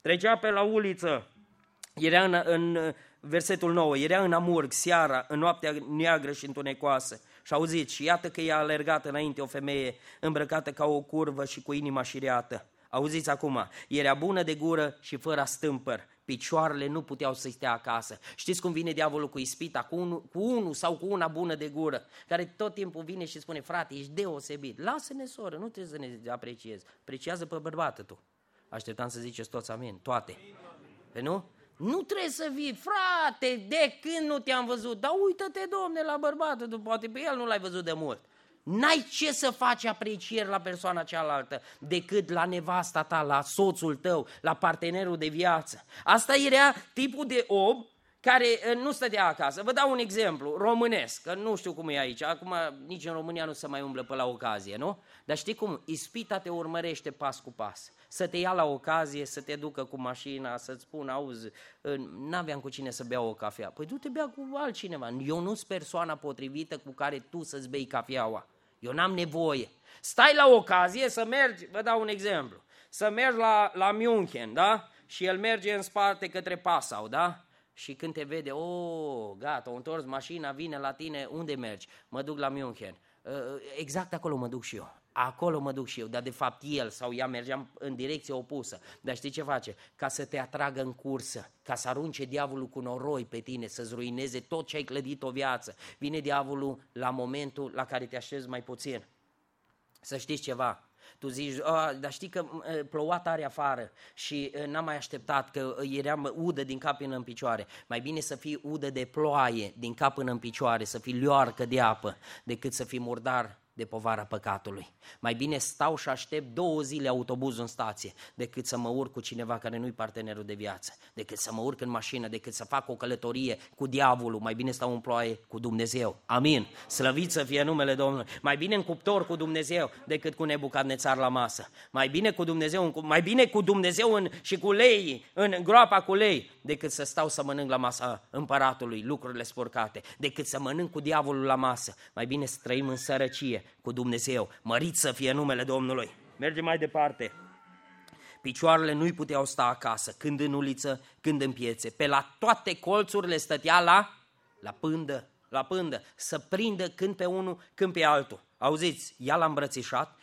trecea pe la uliță, era în versetul 9, era în amurg, seara, în noaptea neagră și întunecoasă. Și auziți, și iată că i-a alergat înainte o femeie îmbrăcată ca o curvă și cu inima șireată. Auziți acum, era bună de gură și fără stâmpăr. Picioarele nu puteau să stea acasă. Știți cum vine diavolul cu ispita? Cu unul sau cu una bună de gură, care tot timpul vine și spune, frate, ești deosebit. Lasă-ne, soră, nu trebuie să ne apreciezi. Apreciază pe bărbatul tu. Așteptam să ziceți toți amin, toate. Pe nu? Nu trebuie să vii, frate, de când nu te-am văzut? Dar uită-te, domne, la bărbatul tu, poate pe el nu l-ai văzut de mult. N-ai ce să faci aprecieri la persoana cealaltă decât la nevasta ta, la soțul tău, la partenerul de viață. Asta era tipul de om care nu stătea acasă. Vă dau un exemplu românesc, că nu știu cum e aici. Acum nici în România nu se mai umblă pe la ocazie, nu? Dar știi cum? Ispita te urmărește pas cu pas. Să te ia la ocazie, să te ducă cu mașina, să-ți spună, auzi, n-aveam cu cine să beau o cafea. Păi du-te bea cu altcineva. Eu nu sunt persoana potrivită cu care tu să-ți bei cafeaua. Eu n-am nevoie. Stai la ocazie să mergi, vă dau un exemplu, să mergi la München, da? Și el merge în spate către Passau, da? Și când te vede, gata, au întors mașina, vine la tine, unde mergi? Mă duc la München. Exact acolo mă duc și eu. Acolo mă duc și eu, dar de fapt el sau ea mergeam în direcție opusă. Dar știi ce face? Ca să te atragă în cursă, ca să arunce diavolul cu noroi pe tine, să-ți ruineze tot ce ai clădit o viață. Vine diavolul la momentul la care te aștepți mai puțin. Să știți ceva, tu zici, dar știi că ploua tare afară și n-am mai așteptat, că eram udă din cap până în picioare. Mai bine să fii udă de ploaie din cap până în picioare, să fii lioarcă de apă, decât să fii murdar de povara păcatului. Mai bine stau și aștept 2 zile autobuzul în stație, decât să mă urc cu cineva care nu-i partenerul de viață, decât să mă urc în mașină, decât să fac o călătorie cu diavolul. Mai bine stau în ploaie cu Dumnezeu. Amin. Slăvit să fie numele Domnului. Mai bine în cuptor cu Dumnezeu decât cu Nebucadnețar la masă. Mai bine cu Dumnezeu, și cu lei, în groapa cu lei, decât să stau să mănânc la masa împăratului lucrurile spurcate, decât să mănânc cu diavolul la masă. Mai bine să trăim în sărăcie cu Dumnezeu. Mărit să fie numele Domnului. Mergem mai departe. Picioarele nu-i puteau sta acasă, când în uliță, când în piețe. Pe la toate colțurile stătea la pândă, să prindă când pe unul, când pe altul. Auziți, ea l-a îmbrățișat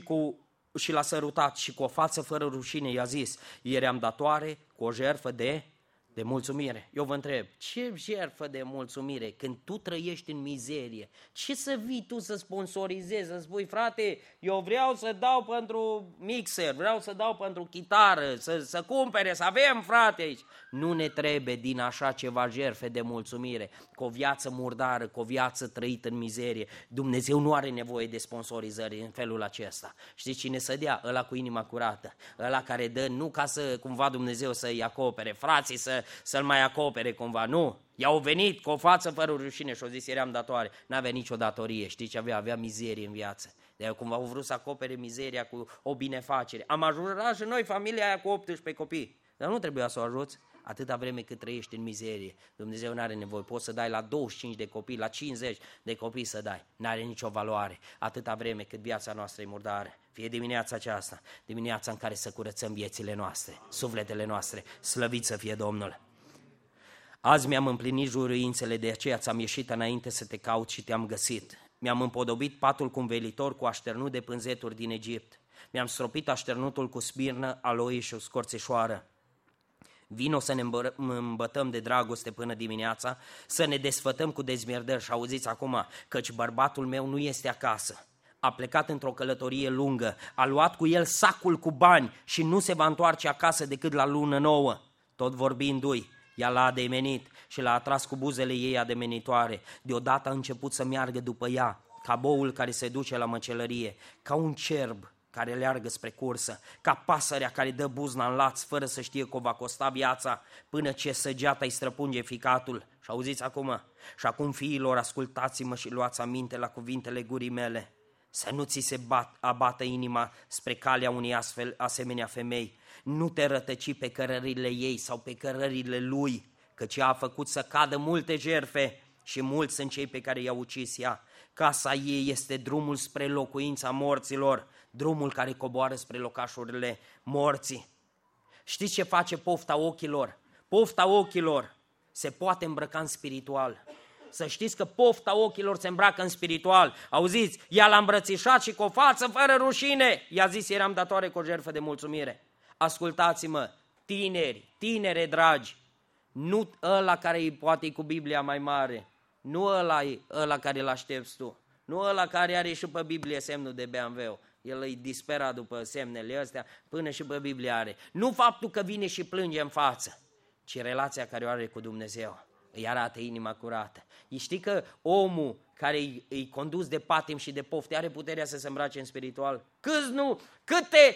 și l-a sărutat și cu o față fără rușine i-a zis, eram datoare cu o jertfă de mulțumire. Eu vă întreb, ce jertfă de mulțumire când tu trăiești în mizerie? Ce să vii tu să sponsorizezi, să spui, frate, eu vreau să dau pentru mixer, vreau să dau pentru chitară, să cumpere, să avem, frate, aici. Nu ne trebuie din așa ceva jertfe de mulțumire, cu o viață murdară, cu o viață trăită în mizerie. Dumnezeu nu are nevoie de sponsorizări în felul acesta. Știți cine să dea? Ăla cu inima curată, ăla care dă nu ca să cumva Dumnezeu să-i acopere, frații să-l mai acopere cumva, nu. I-au venit cu o față fără rușine și au zis, eram datoare, n-avea nicio datorie, știi ce avea mizerie în viață. De-aia cumva au vrut să acopere mizeria cu o binefacere. Am ajutat și noi familia aia cu 18 copii, dar nu trebuia să o ajuți. Atâta vreme cât trăiești în mizerie, Dumnezeu n-are nevoie, poți să dai la 25 de copii, la 50 de copii să dai, n-are nicio valoare, atâta vreme cât viața noastră e murdară. Fie dimineața aceasta, dimineața în care să curățăm viețile noastre, sufletele noastre, slăvit să fie Domnul. Azi mi-am împlinit juruințele, de aceea ți-am ieșit înainte să te caut și te-am găsit. Mi-am împodobit patul cu învelitor cu așternut de pânzeturi din Egipt. Mi-am stropit așternutul cu smirnă, aloie și scorțișoară. Vino să ne îmbătăm de dragoste până dimineața, să ne desfătăm cu dezmierdări. Și auziți acum, căci bărbatul meu nu este acasă. A plecat într-o călătorie lungă, a luat cu el sacul cu bani și nu se va întoarce acasă decât la lună nouă. Tot vorbindu-i, ea l-a ademenit și l-a atras cu buzele ei ademenitoare. Deodată a început să meargă după ea, ca boul care se duce la măcelărie, ca un cerb care leargă spre cursă, ca pasărea care dă buzna în laț fără să știe că o va costa viața, până ce săgeata îi străpunge ficatul. Și auziți acum, și acum fiilor, ascultați-mă și luați aminte la cuvintele gurii mele. Să nu ți se abată inima spre calea unei asemenea femei, nu te rătăci pe cărările ei sau pe cărările lui, căci ea a făcut să cadă multe jertfe și mulți sunt cei pe care i-a ucis ea. Casa ei este drumul spre locuința morților, drumul care coboară spre locașurile morții. Știți ce face pofta ochilor? Pofta ochilor se poate îmbrăca în spiritual. Să știți că pofta ochilor se îmbracă în spiritual. Auziți, ea l-a îmbrățișat și cu o față fără rușine i-a zis, eram datoare cu o jertfă de mulțumire. Ascultați-mă, tinere dragi, nu ăla care poate cu Biblia mai mare, nu ăla care îl aștepți tu, nu ăla care are și pe Biblie semnul de BMW. El îi dispera după semnele astea, până și pe Biblie are. Nu faptul că vine și plânge în față, ci relația care o are cu Dumnezeu. Îi arată inima curată. Știi că omul care îi condus de patim și de pofte are puterea să se îmbrace în spiritual? Câte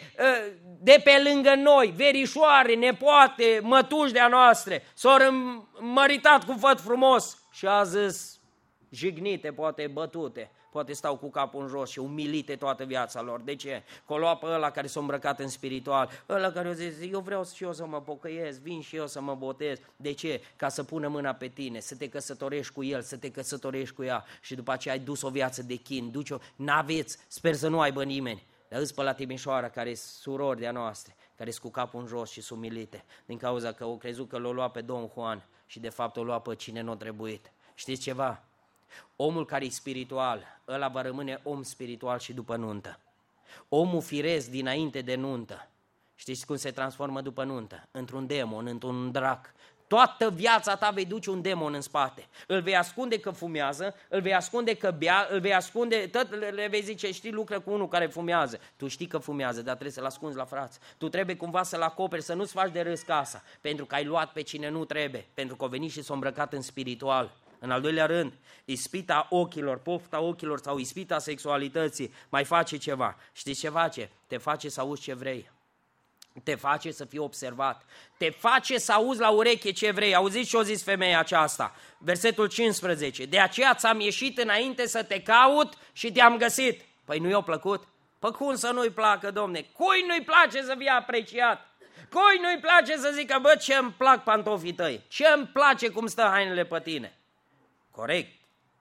de pe lângă noi, verișoare, nepoate, mătuși de-a noastre, s-au măritat cu făt frumos și a zis jignite, poate bătute, poate stau cu capul în jos și umilite toată viața lor. De ce? Că o lua pe ăla care s-a îmbrăcat în spiritual, ăla care o zis, eu vreau și eu să mă pocăiesc, vin și eu să mă botez. De ce? Ca să pună mâna pe tine, să te căsătorești cu el, să te căsătorești cu ea și după aceea ai dus o viață de chin, n-aveți, sper să nu aibă nimeni. Dar îți pe la Timișoara, care sunt surori de-a noastre, care sunt cu capul în jos și sunt umilite, din cauza că au crezut că l-o lua pe Don Juan și de fapt o lua pe cine n-o trebuit. Știți ceva? Omul care e spiritual, ăla va rămâne om spiritual și după nuntă. Omul firesc dinainte de nuntă, știți cum se transformă după nuntă? Într-un demon, într-un drac. Toată viața ta vei duce un demon în spate. Îl vei ascunde că fumează, îl vei ascunde că bea, îl vei ascunde, tot le vei zice, știi, lucră cu unul care fumează. Tu știi că fumează, dar trebuie să-l ascunzi la frați. Tu trebuie cumva să-l acoperi, să nu-ți faci de râs casa, pentru că ai luat pe cine nu trebuie, pentru că a venit și s-a îmbrăcat în spiritual. În al doilea rând, ispita ochilor, pofta ochilor sau ispita sexualității mai face ceva. Știți ce face? Te face să auzi ce vrei. Te face să fii observat. Te face să auzi la ureche ce vrei. Auziți ce a zis femeia aceasta? Versetul 15. De aceea ți-am ieșit înainte să te caut și te-am găsit. Păi nu i-a plăcut? Păi cum să nu-i placă, domne? Cui nu-i place să fie apreciat? Cui nu-i place să zică, bă, ce-mi plac pantofii tăi? Ce-mi place cum stă hainele pe tine? Corect,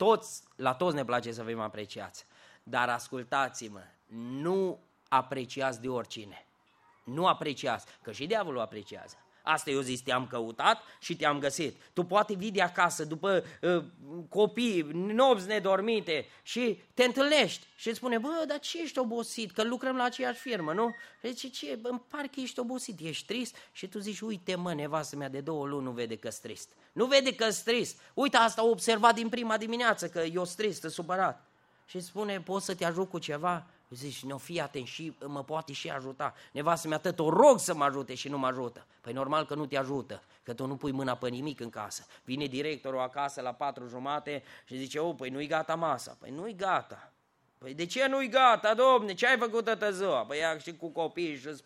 la toți ne place să fim apreciați, dar ascultați-mă, nu apreciați de oricine, nu apreciați, că și diavolul apreciază. Asta eu zis, te-am căutat și te-am găsit. Tu poate vii de acasă după copii, nopți nedormite și te întâlnești și îți spune, bă, dar ce ești obosit? Că lucrăm la aceeași firmă, nu? Și zice, ce? Îmi pare că ești obosit, ești trist? Și tu zici, uite mă, nevastă mea de 2 luni nu vede că-s trist. Nu vede că-s trist. Uite, asta a observat din prima dimineață, că eu sunt trist, supărat. Și îți spune, poți să te ajut cu ceva? Zici, nu, fii atent și mă poate și ajuta. Nevastă mea, tătă, o rog să mă ajute și nu mă ajută. Păi normal că nu te ajută, că tu nu pui mâna pe nimic în casă. Vine directorul acasă la 4:30 și zice, păi nu-i gata masa. Păi nu-i gata. Păi de ce nu-i gata, domne? Ce ai făcut toată ziua? Păi ia și cu copii și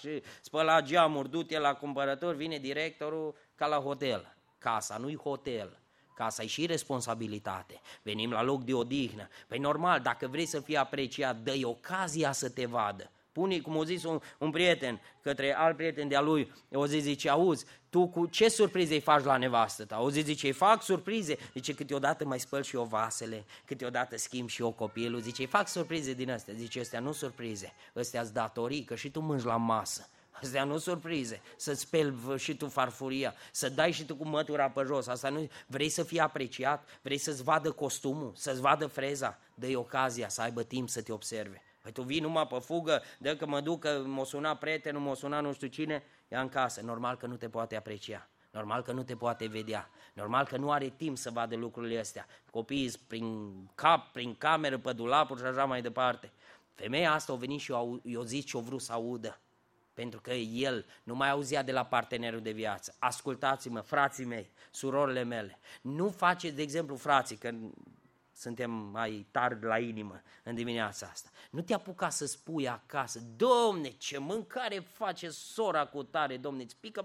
spălat geamuri, du-te la cumpărători, vine directorul ca la hotel. Casa nu-i hotel. Casa e și responsabilitate. Venim la loc de odihnă. Păi normal, dacă vrei să fii apreciat, dă-i ocazia să te vadă. Pune, cum a zis un prieten către alt prieten de-a lui, o zi zice, auzi, tu cu ce surprize îi faci la nevastă ta? O zi zice, îi fac surprize. Zice, câteodată mai spăl și eu vasele, câteodată schimb și eu copilul. Zice, îi fac surprize din astea. Zice, astea nu surprize, astea-s datorii, că și tu mânci la masă. Astea nu surprize, să-ți speli și tu farfuria, să dai și tu cu mătura pe jos. Asta nu. Vrei să fii apreciat, vrei să-ți vadă costumul, să-ți vadă freza, dă-i ocazia să aibă timp să te observe. Păi tu vii numai pe fugă, dă că mă duc, că m-o suna prietenul, m-o suna nu știu cine, ia în casă. Normal că nu te poate aprecia, normal că nu te poate vedea, normal că nu are timp să vadă lucrurile astea. Copiii prin cap, prin cameră, pe dulapuri și așa mai departe. Femeia asta a venit și i-a zis ce-o vrut să audă. Pentru că el nu mai auzea de la partenerul de viață. Ascultați-mă, frații mei, surorile mele, nu faceți, de exemplu, frații, că suntem mai tari la inimă în dimineața asta, nu te apuca să spui acasă, domne, ce mâncare face sora cu tare, domne, îți pică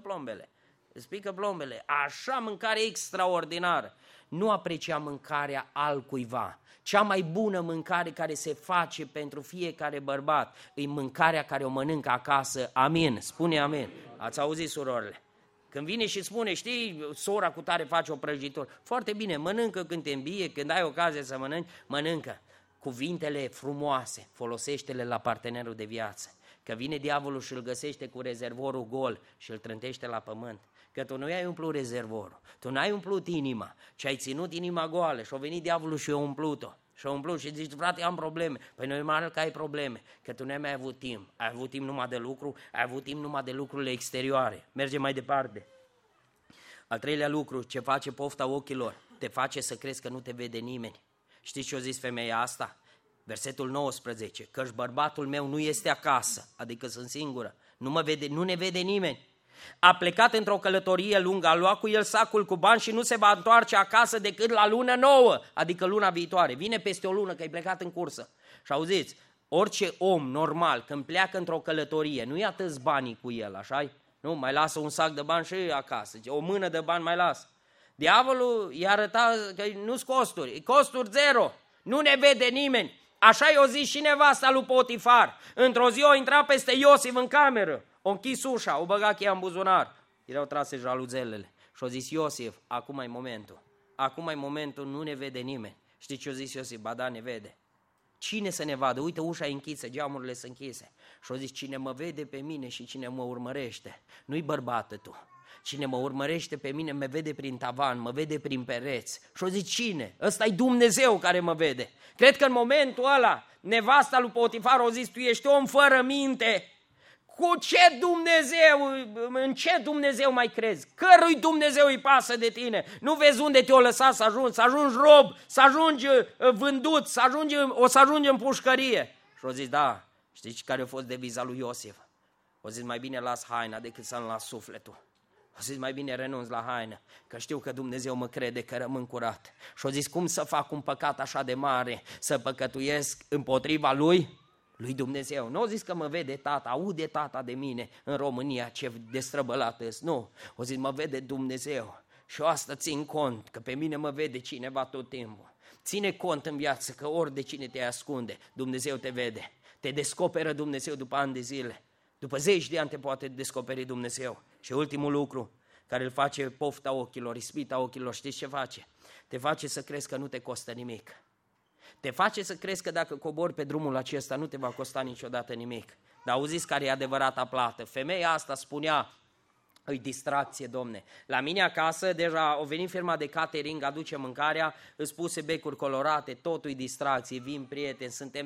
plombele, așa mâncare extraordinară. Nu aprecia mâncarea altcuiva. Cea mai bună mâncare care se face pentru fiecare bărbat e mâncarea care o mănâncă acasă. Amin. Spune amin. Ați auzit, surorile? Când vine și spune, știi, sora cu tare face o prăjitură. Foarte bine, mănâncă când te îmbie, când ai ocazie să mănânci, mănâncă. Cuvintele frumoase, folosește-le la partenerul de viață. Că vine diavolul și îl găsește cu rezervorul gol și îl trântește la pământ. Că tu nu ai umplut rezervorul, tu n-ai umplut inima, ci ai ținut inima goală și a venit diavolul și a umplut-o. Și a umplut și zici, frate, am probleme. Păi noi mai că ai probleme, că tu nu ai mai avut timp. Ai avut timp numai de lucru, ai avut timp numai de lucrurile exterioare. Mergem mai departe. Al treilea lucru, ce face pofta ochilor, te face să crezi că nu te vede nimeni. Știți ce a zis femeia asta? Versetul 19, căci bărbatul meu nu este acasă, adică sunt singură, nu ne vede nimeni. A plecat într-o călătorie lungă, a luat cu el sacul cu bani și nu se va întoarce acasă decât la lună nouă, adică luna viitoare. Vine peste o lună că ai plecat în cursă. Și auziți, orice om normal când pleacă într-o călătorie, nu ia atâți banii cu el, așa-i? Nu, mai lasă un sac de bani și acasă, o mână de bani mai lasă. Diavolul i-a arătat că nu-s costuri, costuri zero, nu ne vede nimeni. Așa i-o zis și nevasta lui Potifar. Într-o zi o intra peste Iosif în cameră, o închis ușa, o băga cheia în buzunar. Erau trase jaluzelele și o zis Iosif, acum e momentul, nu ne vede nimeni. Știi ce o zis Iosif? Ba da, ne vede. Cine să ne vadă? Uite, ușa e închisă, geamurile sunt închise. Și o zis, cine mă vede pe mine și cine mă urmărește, nu-i bărbată tu. Cine mă urmărește pe mine mă vede prin tavan, mă vede prin pereți. Și o zic, cine? Ăsta e Dumnezeu care mă vede. Cred că în momentul ăla, nevasta lui Potifar a zis, tu ești om fără minte. Cu ce Dumnezeu, în ce Dumnezeu mai crezi? Cărui Dumnezeu îi pasă de tine? Nu vezi unde te-o lăsat să ajungi rob, să ajungi vândut, o să ajungi în pușcărie. Și o zis, da, știți care a fost deviza lui Iosif? O zis, mai bine las haina decât să-mi las sufletul. O zis, mai bine renunț la haină, că știu că Dumnezeu mă crede că rămân curat. Și o zis, cum să fac un păcat așa de mare, să păcătuiesc împotriva lui Dumnezeu? Nu o zis că mă vede tata, aude tata de mine în România ce destrăbălat îs. Nu, o zis, mă vede Dumnezeu. Și eu asta țin cont, că pe mine mă vede cineva tot timpul. Ține cont în viață că ori de cine te ascunde, Dumnezeu te vede. Te descoperă Dumnezeu după ani de zile. După 10 de ani te poate descoperi Dumnezeu. Și ultimul lucru care îl face pofta ochilor, ispita ochilor, știți ce face? Te face să crezi că nu te costă nimic. Te face să crezi că dacă cobori pe drumul acesta nu te va costa niciodată nimic. Dar auziți care e adevărata plată? Femeia asta spunea, îi distracție, domne. La mine acasă deja a venit firma de catering, aduce mâncarea, îți puse becuri colorate, totul e distracție, vin prieteni, suntem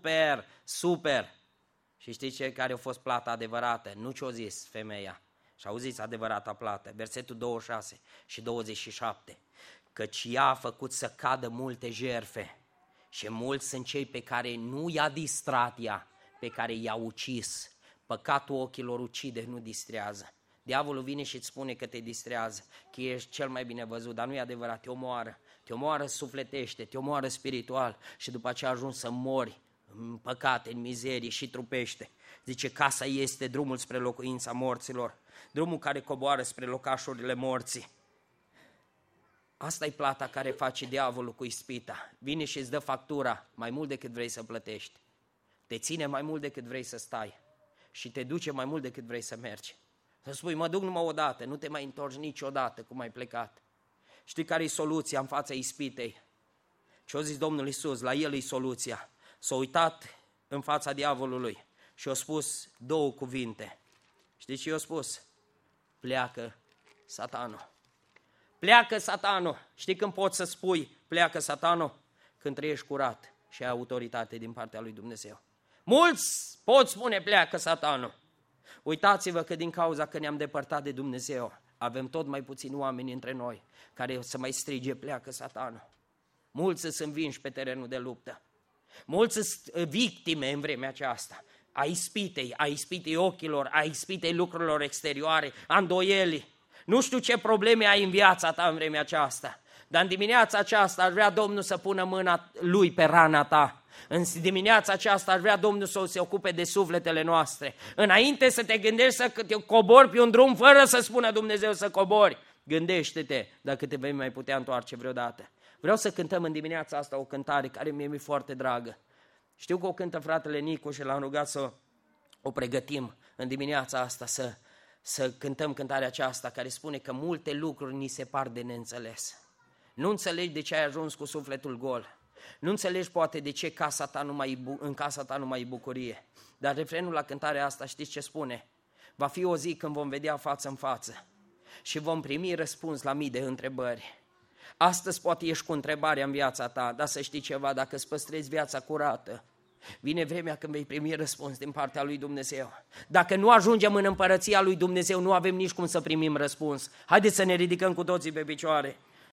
super. Și știți ce? Care a fost plata adevărată? Nu ce-o zis femeia. Și auziți adevărata plată, versetul 26 și 27. Căci ea a făcut să cadă multe jertfe și mulți sunt cei pe care nu i-a distrat ea, pe care i-a ucis. Păcatul ochilor ucide, nu distrează. Diavolul vine și îți spune că te distrează, că ești cel mai bine văzut, dar nu e adevărat, te omoară sufletește, te omoară spiritual și după aceea ajungi să mori în păcate, în mizerie și trupește. Zice, casa este drumul spre locuința morților, drumul care coboară spre locașurile morții. Asta e plata care face diavolul cu ispita. Vine și îți dă factura mai mult decât vrei să plătești. Te ține mai mult decât vrei să stai și te duce mai mult decât vrei să mergi. Să spui, mă duc numai o dată, nu te mai întorci niciodată cum ai plecat. Știi care e soluția în fața ispitei? Ce-a zis Domnul Iisus, la el e soluția. S-a uitat în fața diavolului și a spus două cuvinte. Știți ce i-a spus? Pleacă Satanul. Pleacă Satanul. Știi când poți să spui pleacă Satanul? Când trăiești curat și ai autoritate din partea lui Dumnezeu. Mulți pot spune pleacă Satanul. Uitați-vă că din cauza că ne-am depărtat de Dumnezeu, avem tot mai puțini oameni între noi care să mai strige pleacă Satanul. Mulți sunt învinși pe terenul de luptă. Mulți sunt victime în vremea aceasta. A ispitei ochilor, a ispitei lucrurilor exterioare, a îndoielii. Nu știu ce probleme ai în viața ta în vremea aceasta, dar în dimineața aceasta aș vrea Domnul să pună mâna Lui pe rana ta. În dimineața aceasta aș vrea Domnul să se ocupe de sufletele noastre. Înainte să te gândești să te cobori pe un drum fără să spună Dumnezeu să cobori, gândește-te dacă te vei mai putea întoarce vreodată. Vreau să cântăm în dimineața asta o cântare care mie mi-e foarte dragă. Știu că o cântă fratele Nicu și l-am rugat să o pregătim în dimineața asta, să cântăm cântarea aceasta care spune că multe lucruri ni se par de neînțeles. Nu înțelegi de ce ai ajuns cu sufletul gol. Nu înțelegi poate de ce în casa ta nu mai e bucurie. Dar refrenul la cântarea asta, știți ce spune? Va fi o zi când vom vedea față în față și vom primi răspuns la mii de întrebări. Astăzi poate ești cu întrebarea în viața ta, dar să știi ceva, dacă îți păstrezi viața curată, vine vremea când vei primi răspuns din partea lui Dumnezeu. Dacă nu ajungem în împărăția lui Dumnezeu, nu avem nici cum să primim răspuns. Haideți să ne ridicăm cu toții pe picioare.